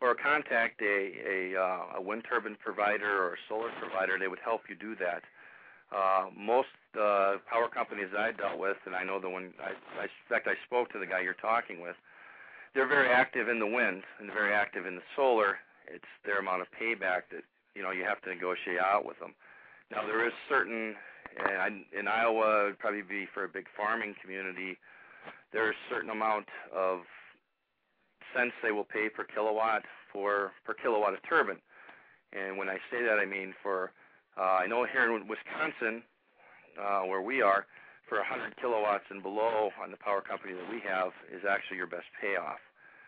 wind turbine provider or a solar provider. They would help you do that. Most power companies I dealt with, and I know the one, in fact, I spoke to the guy you're talking with, they're very active in the wind and very active in the solar. It's their amount of payback that, you have to negotiate out with them. Now, there is certain, in Iowa, it would probably be for a big farming community, there's a certain amount of cents they will pay per kilowatt per kilowatt of turbine. And when I say that, I mean I know here in Wisconsin, where we are, for 100 kilowatts and below on the power company that we have is actually your best payoff.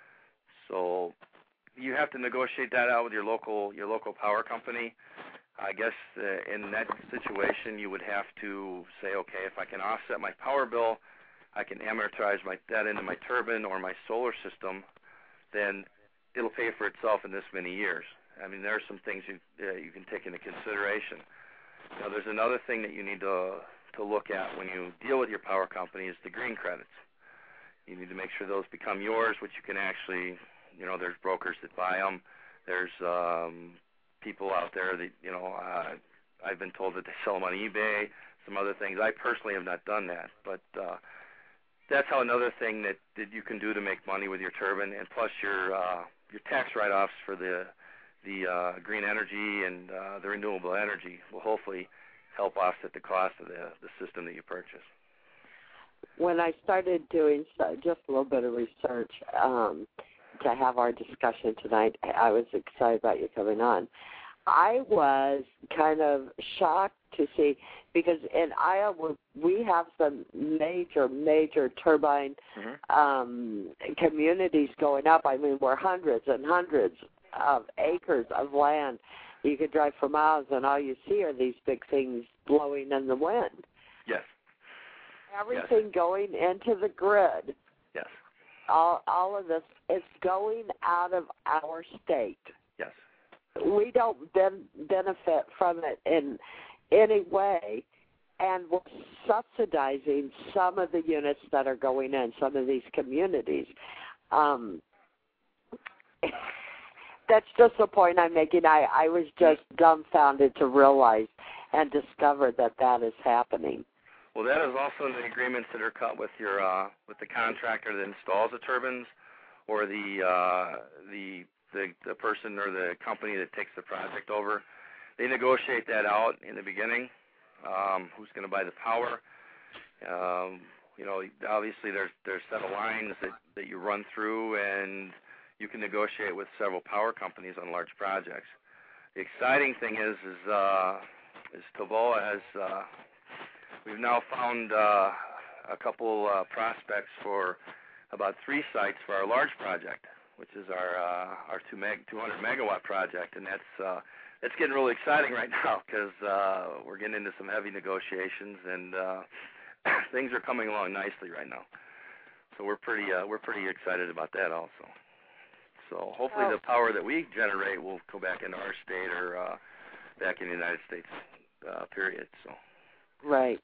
So you have to negotiate that out with your local power company. I guess in that situation you would have to say, okay, if I can offset my power bill, I can amortize that into my turbine or my solar system, then it'll pay for itself in this many years. I mean, there are some things you can take into consideration. Now, there's another thing that you need to look at when you deal with your power company is the green credits. You need to make sure those become yours, which you can actually, there's brokers that buy them. There's people out there that, I've been told that they sell them on eBay, some other things. I personally have not done that, but that's how another thing that you can do to make money with your turbine, and plus your tax write-offs for the green energy and the renewable energy will hopefully help offset the cost of the system that you purchase. When I started doing just a little bit of research to have our discussion tonight, I was excited about you coming on. I was kind of shocked to see, because in Iowa we have some major turbine communities going up. I mean, we're hundreds and hundreds of acres of land. You could drive for miles, and all you see are these big things blowing in the wind. Yes. Everything going into the grid. Yes. All of this is going out of our state. Yes. We don't benefit from it in any way, and we're subsidizing some of the units that are going in, some of these communities. That's just the point I'm making. I was just dumbfounded to realize and discover that is happening. Well, that is also in the agreements that are cut with with the contractor that installs the turbines, or the person or the company that takes the project over. They negotiate that out in the beginning. Who's going to buy the power? Obviously there's set of lines that you run through, and you can negotiate with several power companies on large projects. The exciting thing is Tavola has we've now found a couple prospects for about 3 sites for our large project, which is our 200 megawatt project, and that's getting really exciting right now because we're getting into some heavy negotiations, and things are coming along nicely right now. So we're pretty excited about that also. So hopefully the power that we generate will go back into our state or back in the United States, period. So. Right.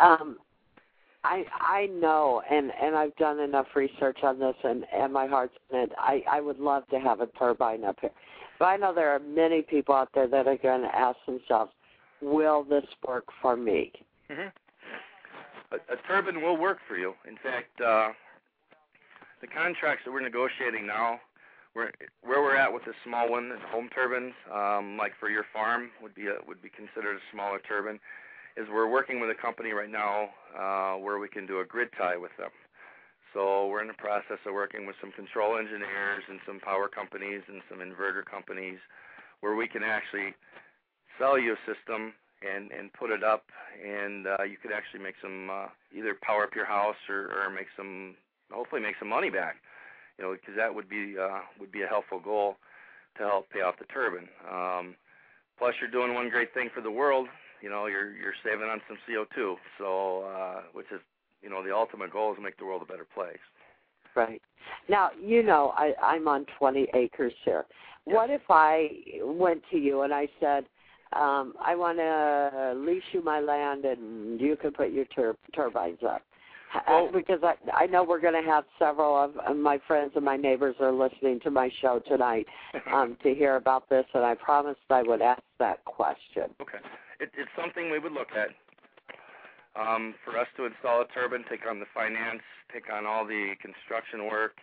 I know, and I've done enough research on this, and my heart's in it. I would love to have a turbine up here. But I know there are many people out there that are going to ask themselves, will this work for me? Mm-hmm. A turbine will work for you. In fact, the contracts that we're negotiating now, where we're at with the small one, the home turbines, like for your farm would be considered a smaller turbine, is we're working with a company right now where we can do a grid tie with them. So we're in the process of working with some control engineers and some power companies and some inverter companies where we can actually sell you a system and put it up, and you could actually make some either power up your house or hopefully make some money back. Because that would be a helpful goal to help pay off the turbine. Plus, you're doing one great thing for the world. you're saving on some CO2. So, which is, the ultimate goal is to make the world a better place. Right. Now, I'm on 20 acres here. Yes. What if I went to you and I said, I want to lease you my land and you can put your turbines up? Well, because I know we're going to have several of my friends and my neighbors are listening to my show tonight to hear about this, and I promised I would ask that question. Okay. It's something we would look at. For us to install a turbine, take on the finance, take on all the construction work,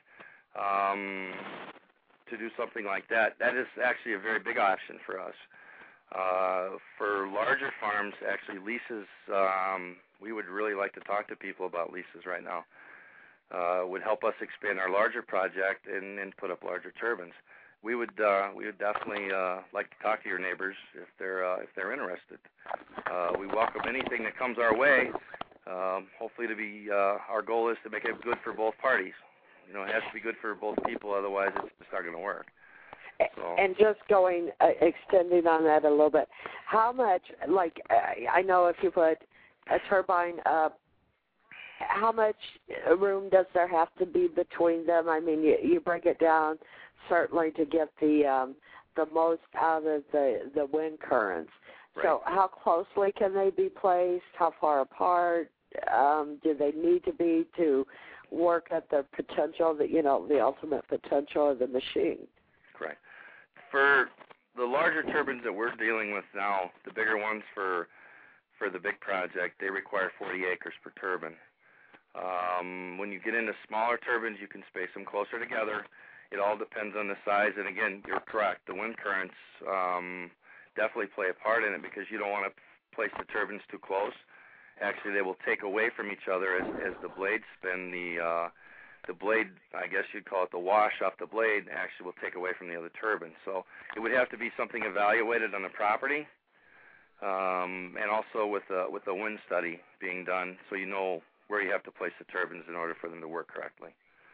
to do something like that, that is actually a very big option for us. For larger farms, actually leases, we would really like to talk to people about leases right now. Would help us expand our larger project and put up larger turbines. We would definitely like to talk to your neighbors if they're interested. We welcome anything that comes our way. Hopefully, our goal is to make it good for both parties. It has to be good for both people, otherwise it's not going to work. So. And just extending on that a little bit, how much? Like I know if you put a turbine up, how much room does there have to be between them? I mean, you break it down certainly to get the most out of the wind currents. Right. So how closely can they be placed? How far apart do they need to be to work at the potential, the ultimate potential of the machine? Correct. For the larger turbines that we're dealing with now, the bigger ones for the big project, they require 40 acres per turbine. When you get into smaller turbines, you can space them closer together. It all depends on the size, and again, you're correct. The wind currents definitely play a part in it because you don't want to place the turbines too close. Actually, they will take away from each other as the blades spin. The blade, I guess you'd call it the wash off the blade, actually will take away from the other turbine. So it would have to be something evaluated on the property, and also with a wind study being done, so you know where you have to place the turbines in order for them to work correctly.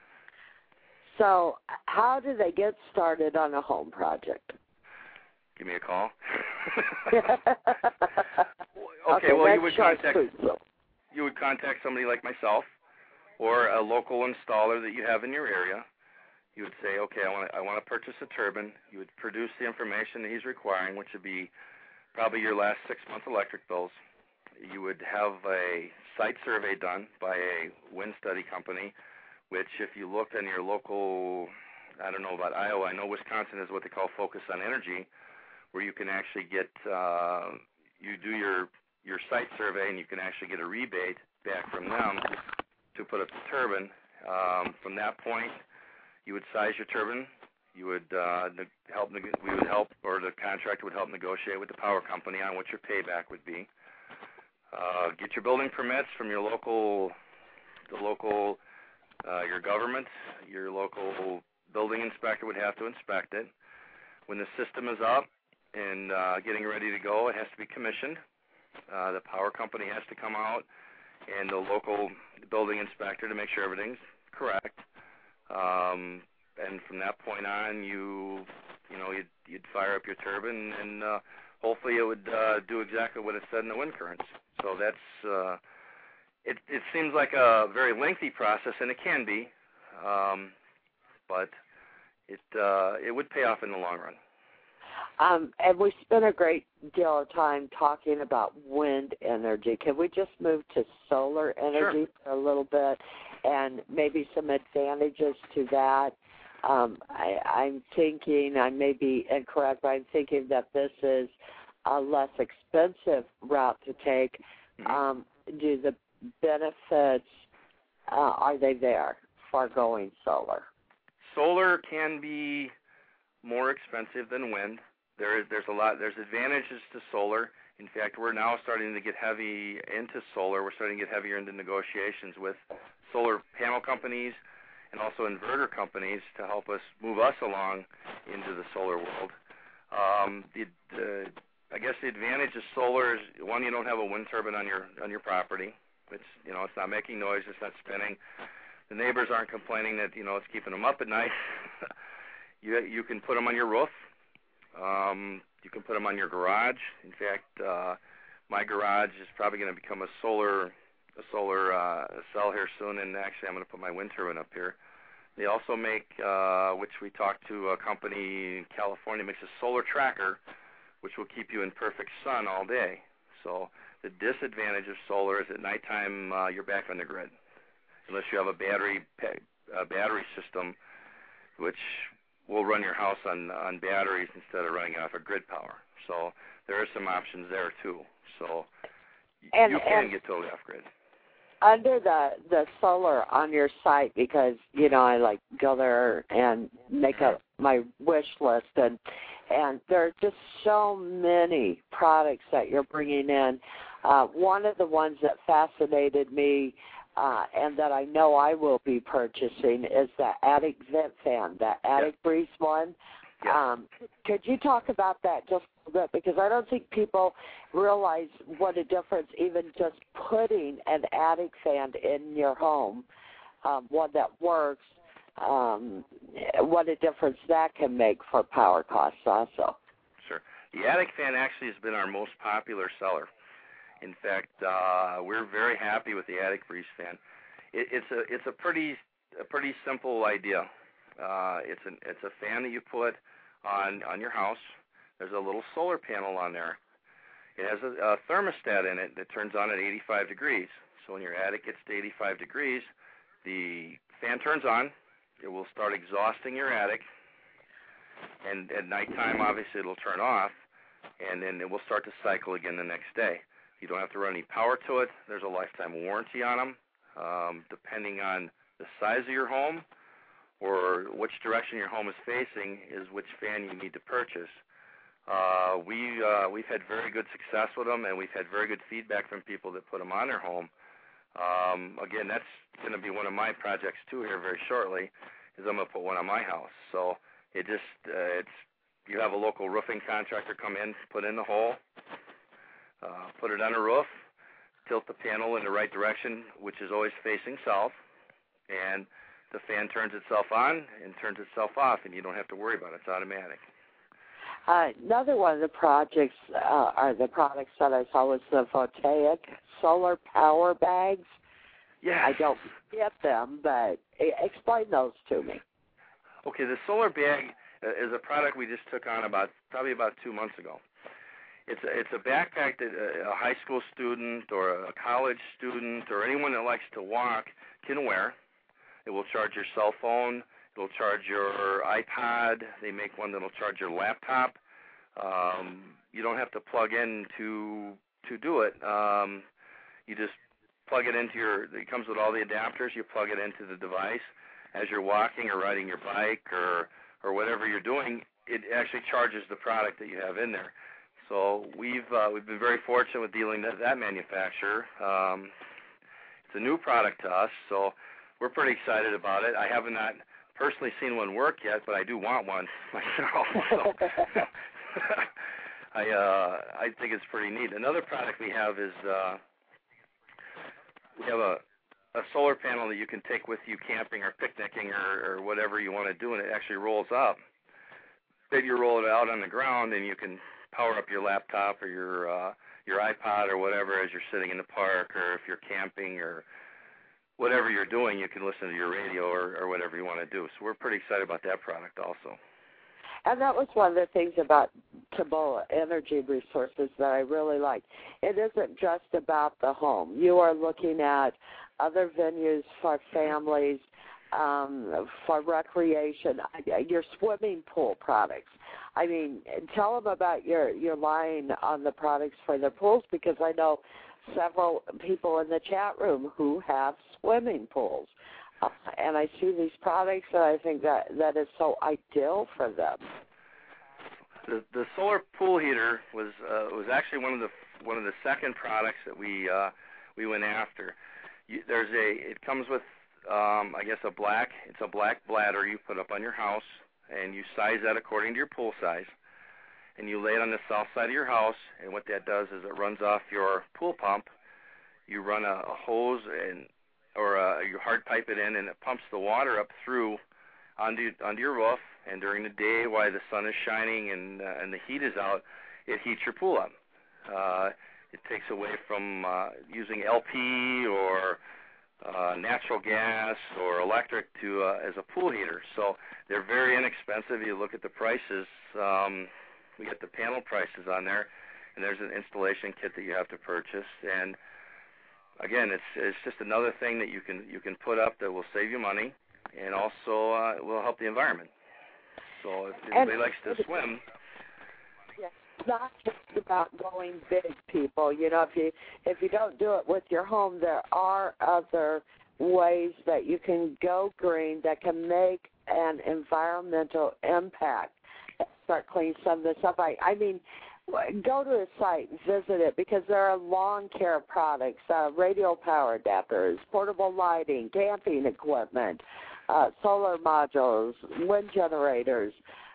So how do they get started on a home project? Give me a call. Okay, well, you would contact somebody like myself or a local installer that you have in your area. You would say, okay, I want to purchase a turbine. You would produce the information that he's requiring, which would be probably your last 6 months electric bills. You would have a site survey done by a wind study company, which if you look on your local, I don't know about Iowa, I know Wisconsin is what they call Focus on Energy, where you can actually get, you do your site survey and you can actually get a rebate back from them to put up the turbine. From that point, you would size your turbine. You would we would help, or the contractor would help negotiate with the power company on what your payback would be. Get your building permits from your local, your government. Your local building inspector would have to inspect it. When the system is up and getting ready to go, it has to be commissioned. The power company has to come out, and the local building inspector to make sure everything's correct. And from that point on, you'd fire up your turbine, and hopefully it would do exactly what it said in the wind currents. So that's it seems like a very lengthy process, and it can be, but it would pay off in the long run. And we spent a great deal of time talking about wind energy. Can we just move to solar energy for a little bit and maybe some advantages to that? I'm thinking, I may be incorrect, but I'm thinking that this is a less expensive route to take. Do the benefits, are they there for going solar? Solar can be more expensive than wind. There's advantages to solar. In fact, we're now starting to get heavy into solar. We're starting to get heavier into negotiations with solar panel companies and also inverter companies to help us move us along into the solar world. I guess the advantage of solar is, one, you don't have a wind turbine on your property. It's not making noise. It's not spinning. The neighbors aren't complaining that it's keeping them up at night. You can put them on your roof. You can put them on your garage. In fact, my garage is probably going to become a solar cell here soon, and actually I'm going to put my wind turbine up here. They also make, which we talked to a company in California, makes a solar tracker, which will keep you in perfect sun all day. So the disadvantage of solar is at nighttime you're back on the grid, unless you have a battery system, which will run your house on batteries instead of running off of grid power. So there are some options there too. So you can get totally off grid. Under the solar on your site, because I like go there and make up my wish list, and there are just so many products that you're bringing in. One of the ones that fascinated me and that I know I will be purchasing is the attic vent fan, the attic breeze one. Yeah. Could you talk about that just a little bit? Because I don't think people realize what a difference even just putting an attic fan in your home, one that works, what a difference that can make for power costs also. Sure. The attic fan actually has been our most popular seller. In fact, we're very happy with the attic breeze fan. It's a pretty simple idea. It's a fan that you put on your house. There's a little solar panel on there. It has a thermostat in it that turns on at 85 degrees. So when your attic gets to 85 degrees, the fan turns on. It will start exhausting your attic, and at nighttime, obviously, it'll turn off, and then it will start to cycle again the next day. You don't have to run any power to it. There's a lifetime warranty on them. Depending on the size of your home or which direction your home is facing is which fan you need to purchase. We've had very good success with them, and we've had very good feedback from people that put them on their home. Again, that's going to be one of my projects too here very shortly, is I'm going to put one on my house. So you have a local roofing contractor come in, put in the hole, put it on a roof, tilt the panel in the right direction, which is always facing south, and the fan turns itself on and turns itself off, and you don't have to worry about it. It's automatic. Another one of the projects are the products that I saw was the Voltaic solar power bags. Yeah. I don't get them, but explain those to me. Okay, the solar bag is a product we just took on probably about 2 months ago. It's a backpack that a high school student or a college student or anyone that likes to walk can wear. It will charge your cell phone. It'll charge your iPod. They make one that'll charge your laptop. You don't have to plug in to do it. You just plug it into it comes with all the adapters. You plug it into the device. As you're walking or riding your bike or whatever you're doing, it actually charges the product that you have in there. So we've been very fortunate with dealing with that manufacturer. It's a new product to us, so we're pretty excited about it. I have not personally seen one work yet, but I do want one myself. So I think it's pretty neat. Another product we have is we have a solar panel that you can take with you camping or picnicking or whatever you want to do, and it actually rolls up. Then you roll it out on the ground, and you can power up your laptop or your iPod or whatever as you're sitting in the park, or if you're camping or whatever you're doing, you can listen to your radio or whatever you want to do. So we're pretty excited about that product also. And that was one of the things about Taboa Energy Resources that I really like. It isn't just about the home. You are looking at other venues for families, for recreation, your swimming pool products. I mean, tell them about your line on the products for their pools, because I know several people in the chat room who have swimming pools. And I see these products, and I think that is so ideal for them. The solar pool heater was actually one of the second products that we went after. It comes with it's a black bladder you put up on your house, and you size that according to your pool size, and you lay it on the south side of your house. And what that does is it runs off your pool pump. You run a hose you hard pipe it in, and it pumps the water up through onto your roof. And during the day, while the sun is shining and the heat is out, it heats your pool up. It takes away from using LP or natural gas or electric as a pool heater. So they're very inexpensive. You look at the prices. We get the panel prices on there, and there's an installation kit that you have to purchase. And again, it's just another thing that you can put up that will save you money, and also will help the environment. So if anybody likes to swim. It's not just about going big, people. You know, if you don't do it with your home, there are other ways that you can go green that can make an environmental impact. Start cleaning some of this up. I mean, go to a site and visit it, because there are lawn care products, radio power adapters, portable lighting, camping equipment, solar modules, wind generators,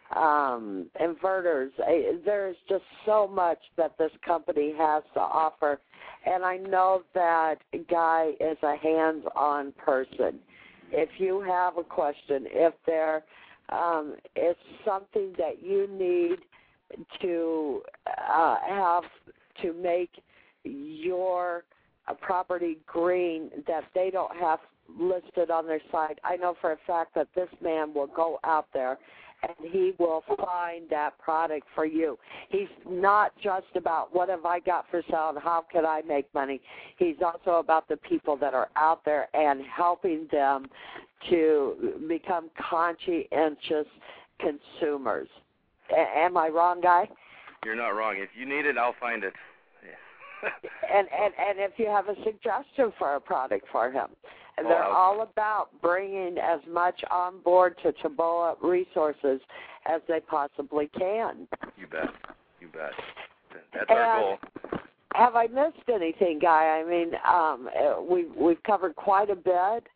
inverters. There's just so much that this company has to offer, and I know that Guy is a hands-on person. If you have a question, if there is something that you need to have to make your property green that they don't have listed on their site, I know for a fact that this man will go out there and he will find that product for you. He's not just about what have I got for sale and how can I make money. He's also about the people that are out there and helping them to become conscientious consumers. Am I wrong, Guy? You're not wrong. If you need it, I'll find it. Yeah. and if you have a suggestion for a product for him. And they're all about bringing as much on board to Taboa Resources as they possibly can. You bet. You bet. That's our goal. Have I missed anything, Guy? I mean, we've covered quite a bit.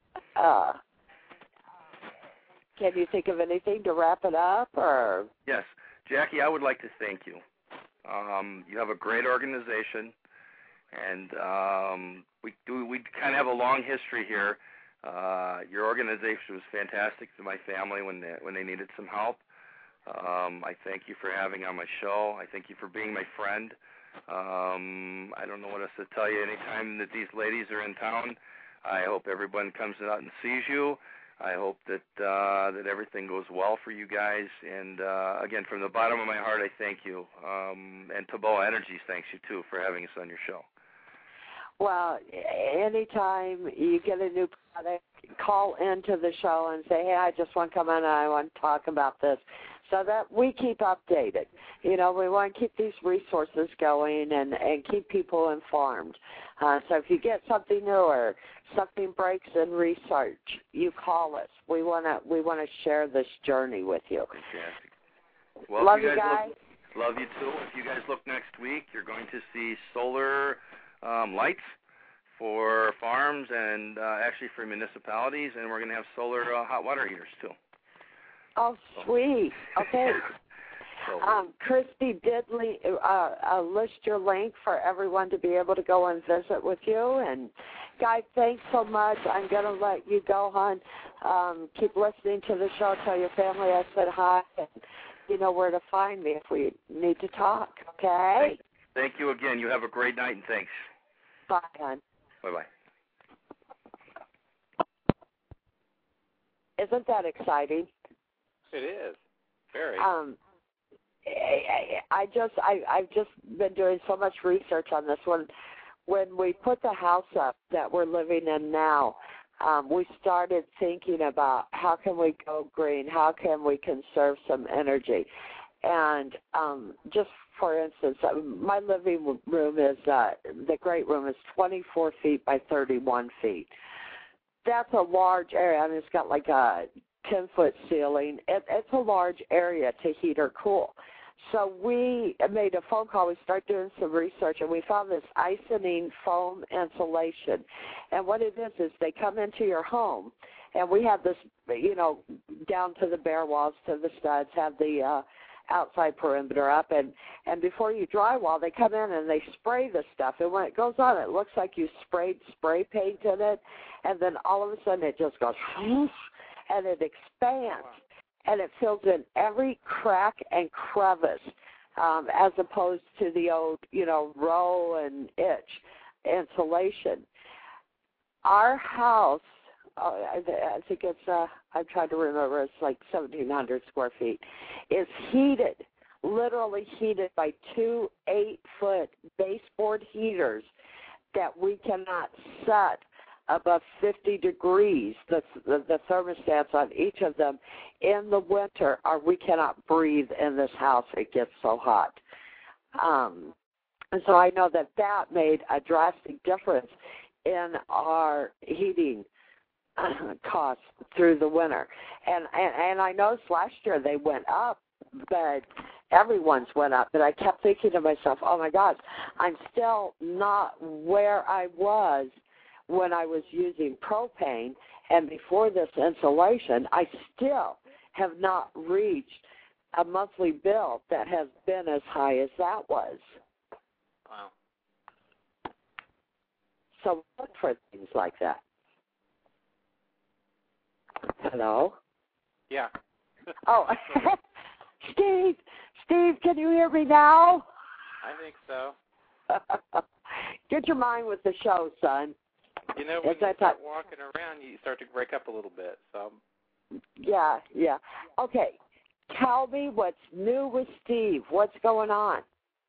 Can you think of anything to wrap it up? Or Yes. Jackie, I would like to thank you. You have a great organization. And we kind of have a long history here. Your organization was fantastic to my family when they needed some help. I thank you for having on my show. I thank you for being my friend. I don't know what else to tell you. Anytime that these ladies are in town, I hope everyone comes out and sees you. I hope that everything goes well for you guys. And again, from the bottom of my heart, I thank you. And Taboa Energies thanks you too for having us on your show. Well, anytime you get a new product, call into the show and say, hey, I just want to come in and I want to talk about this, so that we keep updated. You know, we want to keep these resources going and keep people informed. So if you get something new or something breaks in research, you call us. We want to share this journey with you. Fantastic. Well, love you guys. Love you too. If you guys look next week, you're going to see solar lights for farms and actually for municipalities, and we're going to have solar hot water heaters too. Oh, sweet. Okay. Christy did list your link for everyone to be able to go and visit with you. And, Guy, thanks so much. I'm going to let you go, hon. Keep listening to the show. Tell your family I said hi. And you know where to find me if we need to talk, okay? Thank you again. You have a great night, and thanks. Bye, hon. Bye-bye. Isn't that exciting? It is. Very. I've just been doing so much research on this one. When we put the house up that we're living in now, we started thinking about how can we go green, how can we conserve some energy. And just for instance, my living room is, the great room is 24 feet by 31 feet. That's a large area. I mean, it's got like a 10-foot ceiling. It's a large area to heat or cool. So we made a phone call. We started doing some research, and we found this Icynene foam insulation. And what it is they come into your home, and we have this, you know, down to the bare walls, to the studs, have the outside perimeter up, and before you drywall, they come in and they spray the stuff. And when it goes on, it looks like you sprayed spray paint in it, and then all of a sudden it just goes, and it expands. And it fills in every crack and crevice as opposed to the old, roll and itch insulation. Our house, I think it's, I'm trying to remember, it's like 1,700 square feet, is heated, literally heated by 2 8-foot baseboard heaters that we cannot set above 50 degrees, the thermostats on each of them in the winter, or we cannot breathe in this house. It gets so hot. And so I know that made a drastic difference in our heating costs through the winter. And I noticed last year they went up, but everyone's went up. But I kept thinking to myself, oh, my gosh, I'm still not where I was when I was using propane. And before this insulation, I still have not reached a monthly bill that has been as high as that was. Wow. So look for things like that. Hello? Yeah. Oh, Steve, can you hear me now? I think so. Get your mind with the show, son. When you start walking around, you start to break up a little bit. So. Yeah. Okay, tell me what's new with Steve. What's going on?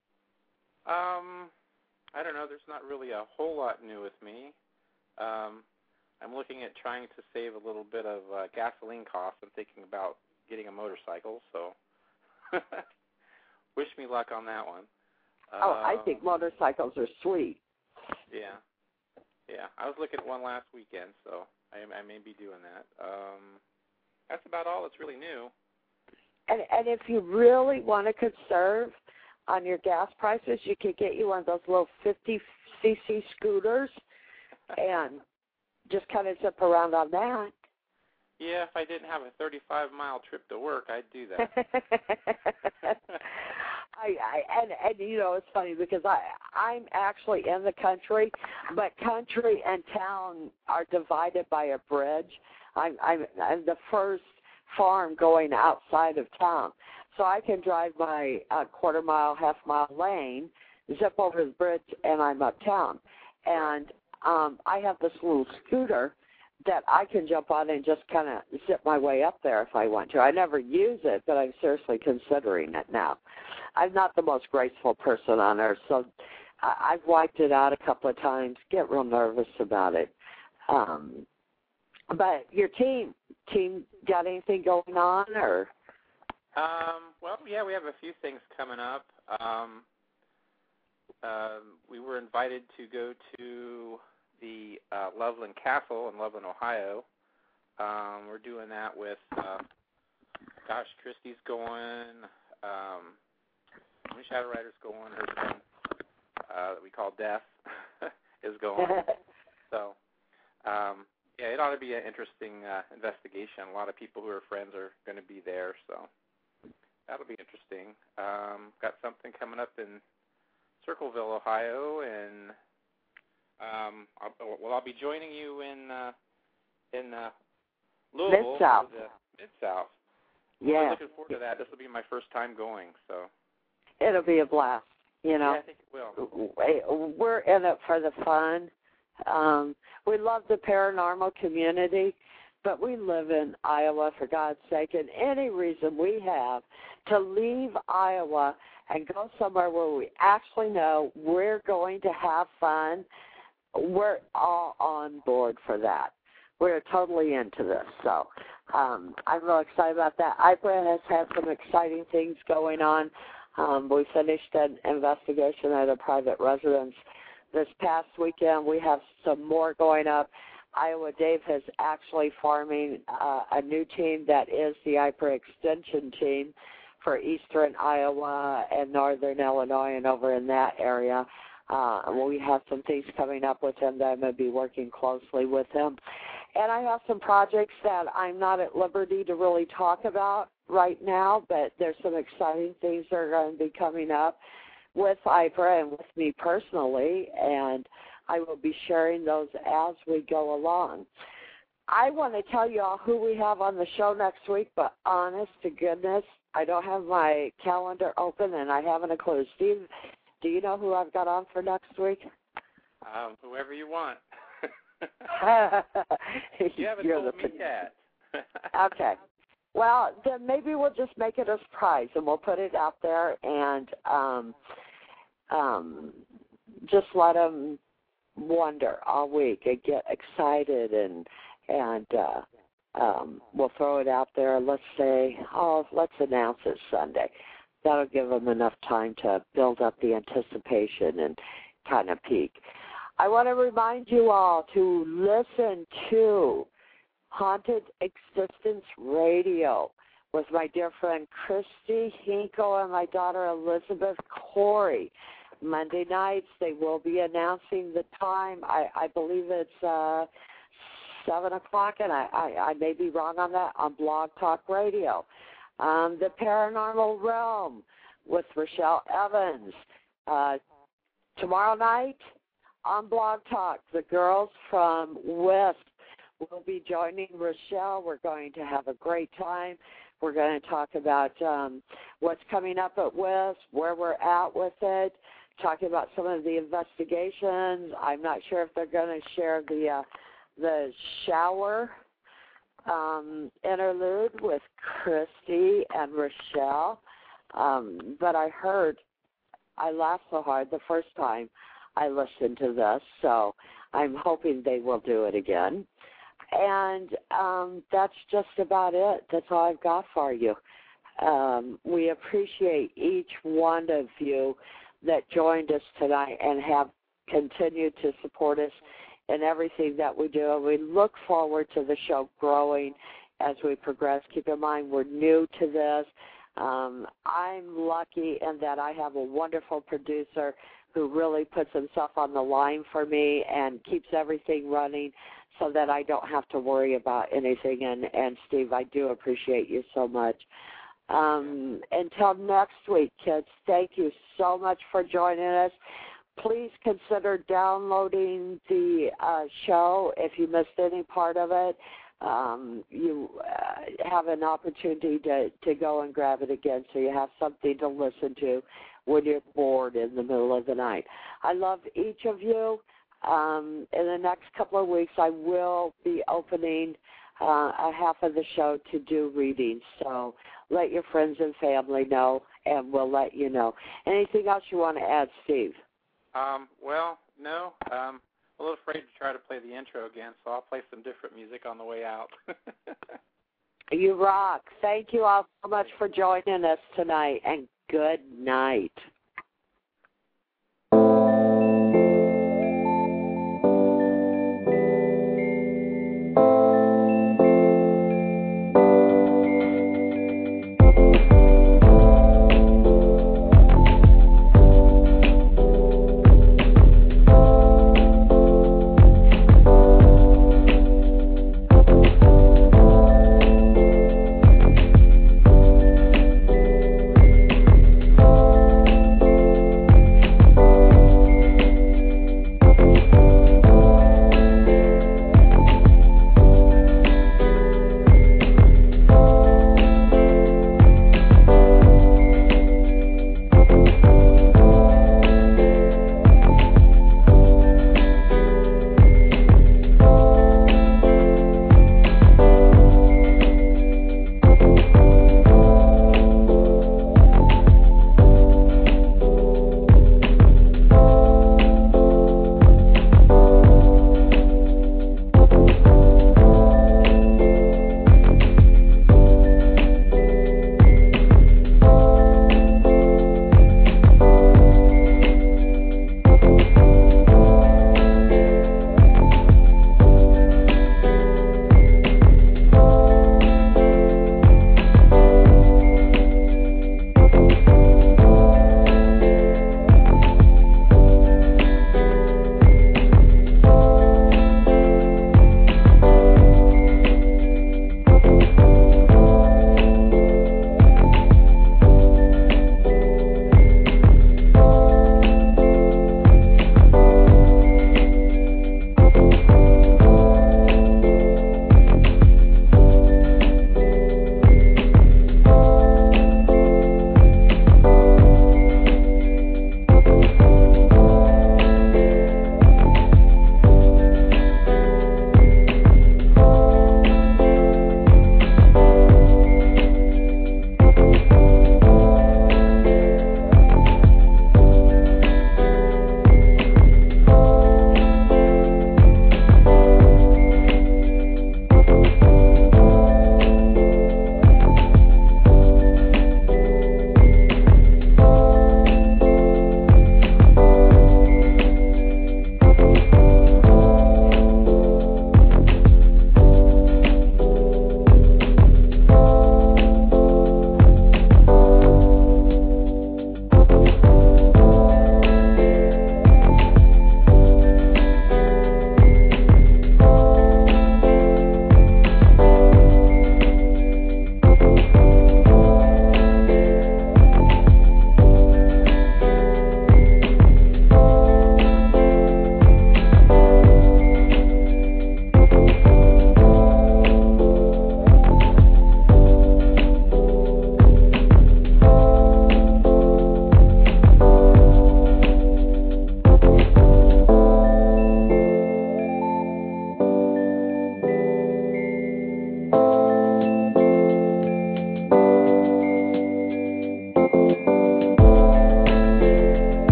I don't know. There's not really a whole lot new with me. I'm looking at trying to save a little bit of gasoline costs. I'm thinking about getting a motorcycle, so wish me luck on that one. I think motorcycles are sweet. Yeah. I was looking at one last weekend, so I may be doing that. That's about all that's really new. And if you really want to conserve on your gas prices, you could get you one of those little 50cc scooters and just kind of zip around on that. Yeah, if I didn't have a 35-mile trip to work, I'd do that. And it's funny because I'm actually in the country, but country and town are divided by a bridge. I'm the first farm going outside of town, so I can drive my quarter-mile, half-mile lane, zip over the bridge, and I'm uptown. And I have this little scooter that I can jump on and just kind of zip my way up there if I want to. I never use it, but I'm seriously considering it now. I'm not the most graceful person on earth, so I've wiped it out a couple of times, get real nervous about it. But your team got anything going on? Or? Well, yeah, we have a few things coming up. We were invited to go to the Loveland Castle in Loveland, Ohio. We're doing that with, Christy's going, Shadow Rider's going, her son, that we call Death, is going. So, yeah, it ought to be an interesting investigation. A lot of people who are friends are going to be there, so that'll be interesting. Got something coming up in Circleville, Ohio, and I'll be joining you in Louisville, Mid-South. Mid-South. Yeah. I'm looking forward to that. This will be my first time going, so. It'll be a blast, Yeah, I think it will. We're in it for the fun. We love the paranormal community, but we live in Iowa, for God's sake, and any reason we have to leave Iowa and go somewhere where we actually know we're going to have fun, we're all on board for that. We're totally into this, so I'm real excited about that. IPRA has had some exciting things going on. We finished an investigation at a private residence this past weekend. We have some more going up. Iowa Dave is actually forming a new team that is the IPRA extension team for eastern Iowa and northern Illinois and over in that area. We have some things coming up with him that I'm going to be working closely with him. And I have some projects that I'm not at liberty to really talk about right now, but there's some exciting things that are going to be coming up with IPRA and with me personally, and I will be sharing those as we go along. I want to tell you all who we have on the show next week, but honest to goodness, I don't have my calendar open, and I haven't a clue. Steve, do you know who I've got on for next week? Whoever you want. You haven't You're told me yet. Okay. Well, then maybe we'll just make it a surprise, and we'll put it out there and just let them wonder all week and get excited, and we'll throw it out there. Let's say, let's announce it Sunday. That'll give them enough time to build up the anticipation and kind of peak. I want to remind you all to listen to Haunted Existence Radio with my dear friend Christy Hinkle and my daughter Elizabeth Corey. Monday nights, they will be announcing the time. I believe it's 7 o'clock, and I may be wrong on that, on Blog Talk Radio. The Paranormal Realm with Rochelle Evans. Tomorrow night on Blog Talk, the girls from WISP will be joining Rochelle. We're going to have a great time. We're going to talk about what's coming up at WISP, where we're at with it, talking about some of the investigations. I'm not sure if they're going to share the shower interlude with Christy and Rochelle. But I heard, I laughed so hard the first time I listened to this, so I'm hoping they will do it again. And that's just about it. That's all I've got for you. We appreciate each one of you that joined us tonight and have continued to support us in everything that we do. And we look forward to the show growing as we progress. Keep in mind, we're new to this. I'm lucky in that I have a wonderful producer who really puts himself on the line for me and keeps everything running so that I don't have to worry about anything. And Steve, I do appreciate you so much. Until next week, kids, thank you so much for joining us. Please consider downloading the show if you missed any part of it. You have an opportunity to go and grab it again so you have something to listen to when you're bored in the middle of the night. I love each of you. In the next couple of weeks, I will be opening a half of the show to do readings. So let your friends and family know, and we'll let you know. Anything else you want to add, Steve? Well, no. I'm a little afraid to try to play the intro again, so I'll play some different music on the way out. You rock. Thank you all so much for joining us tonight, and good night.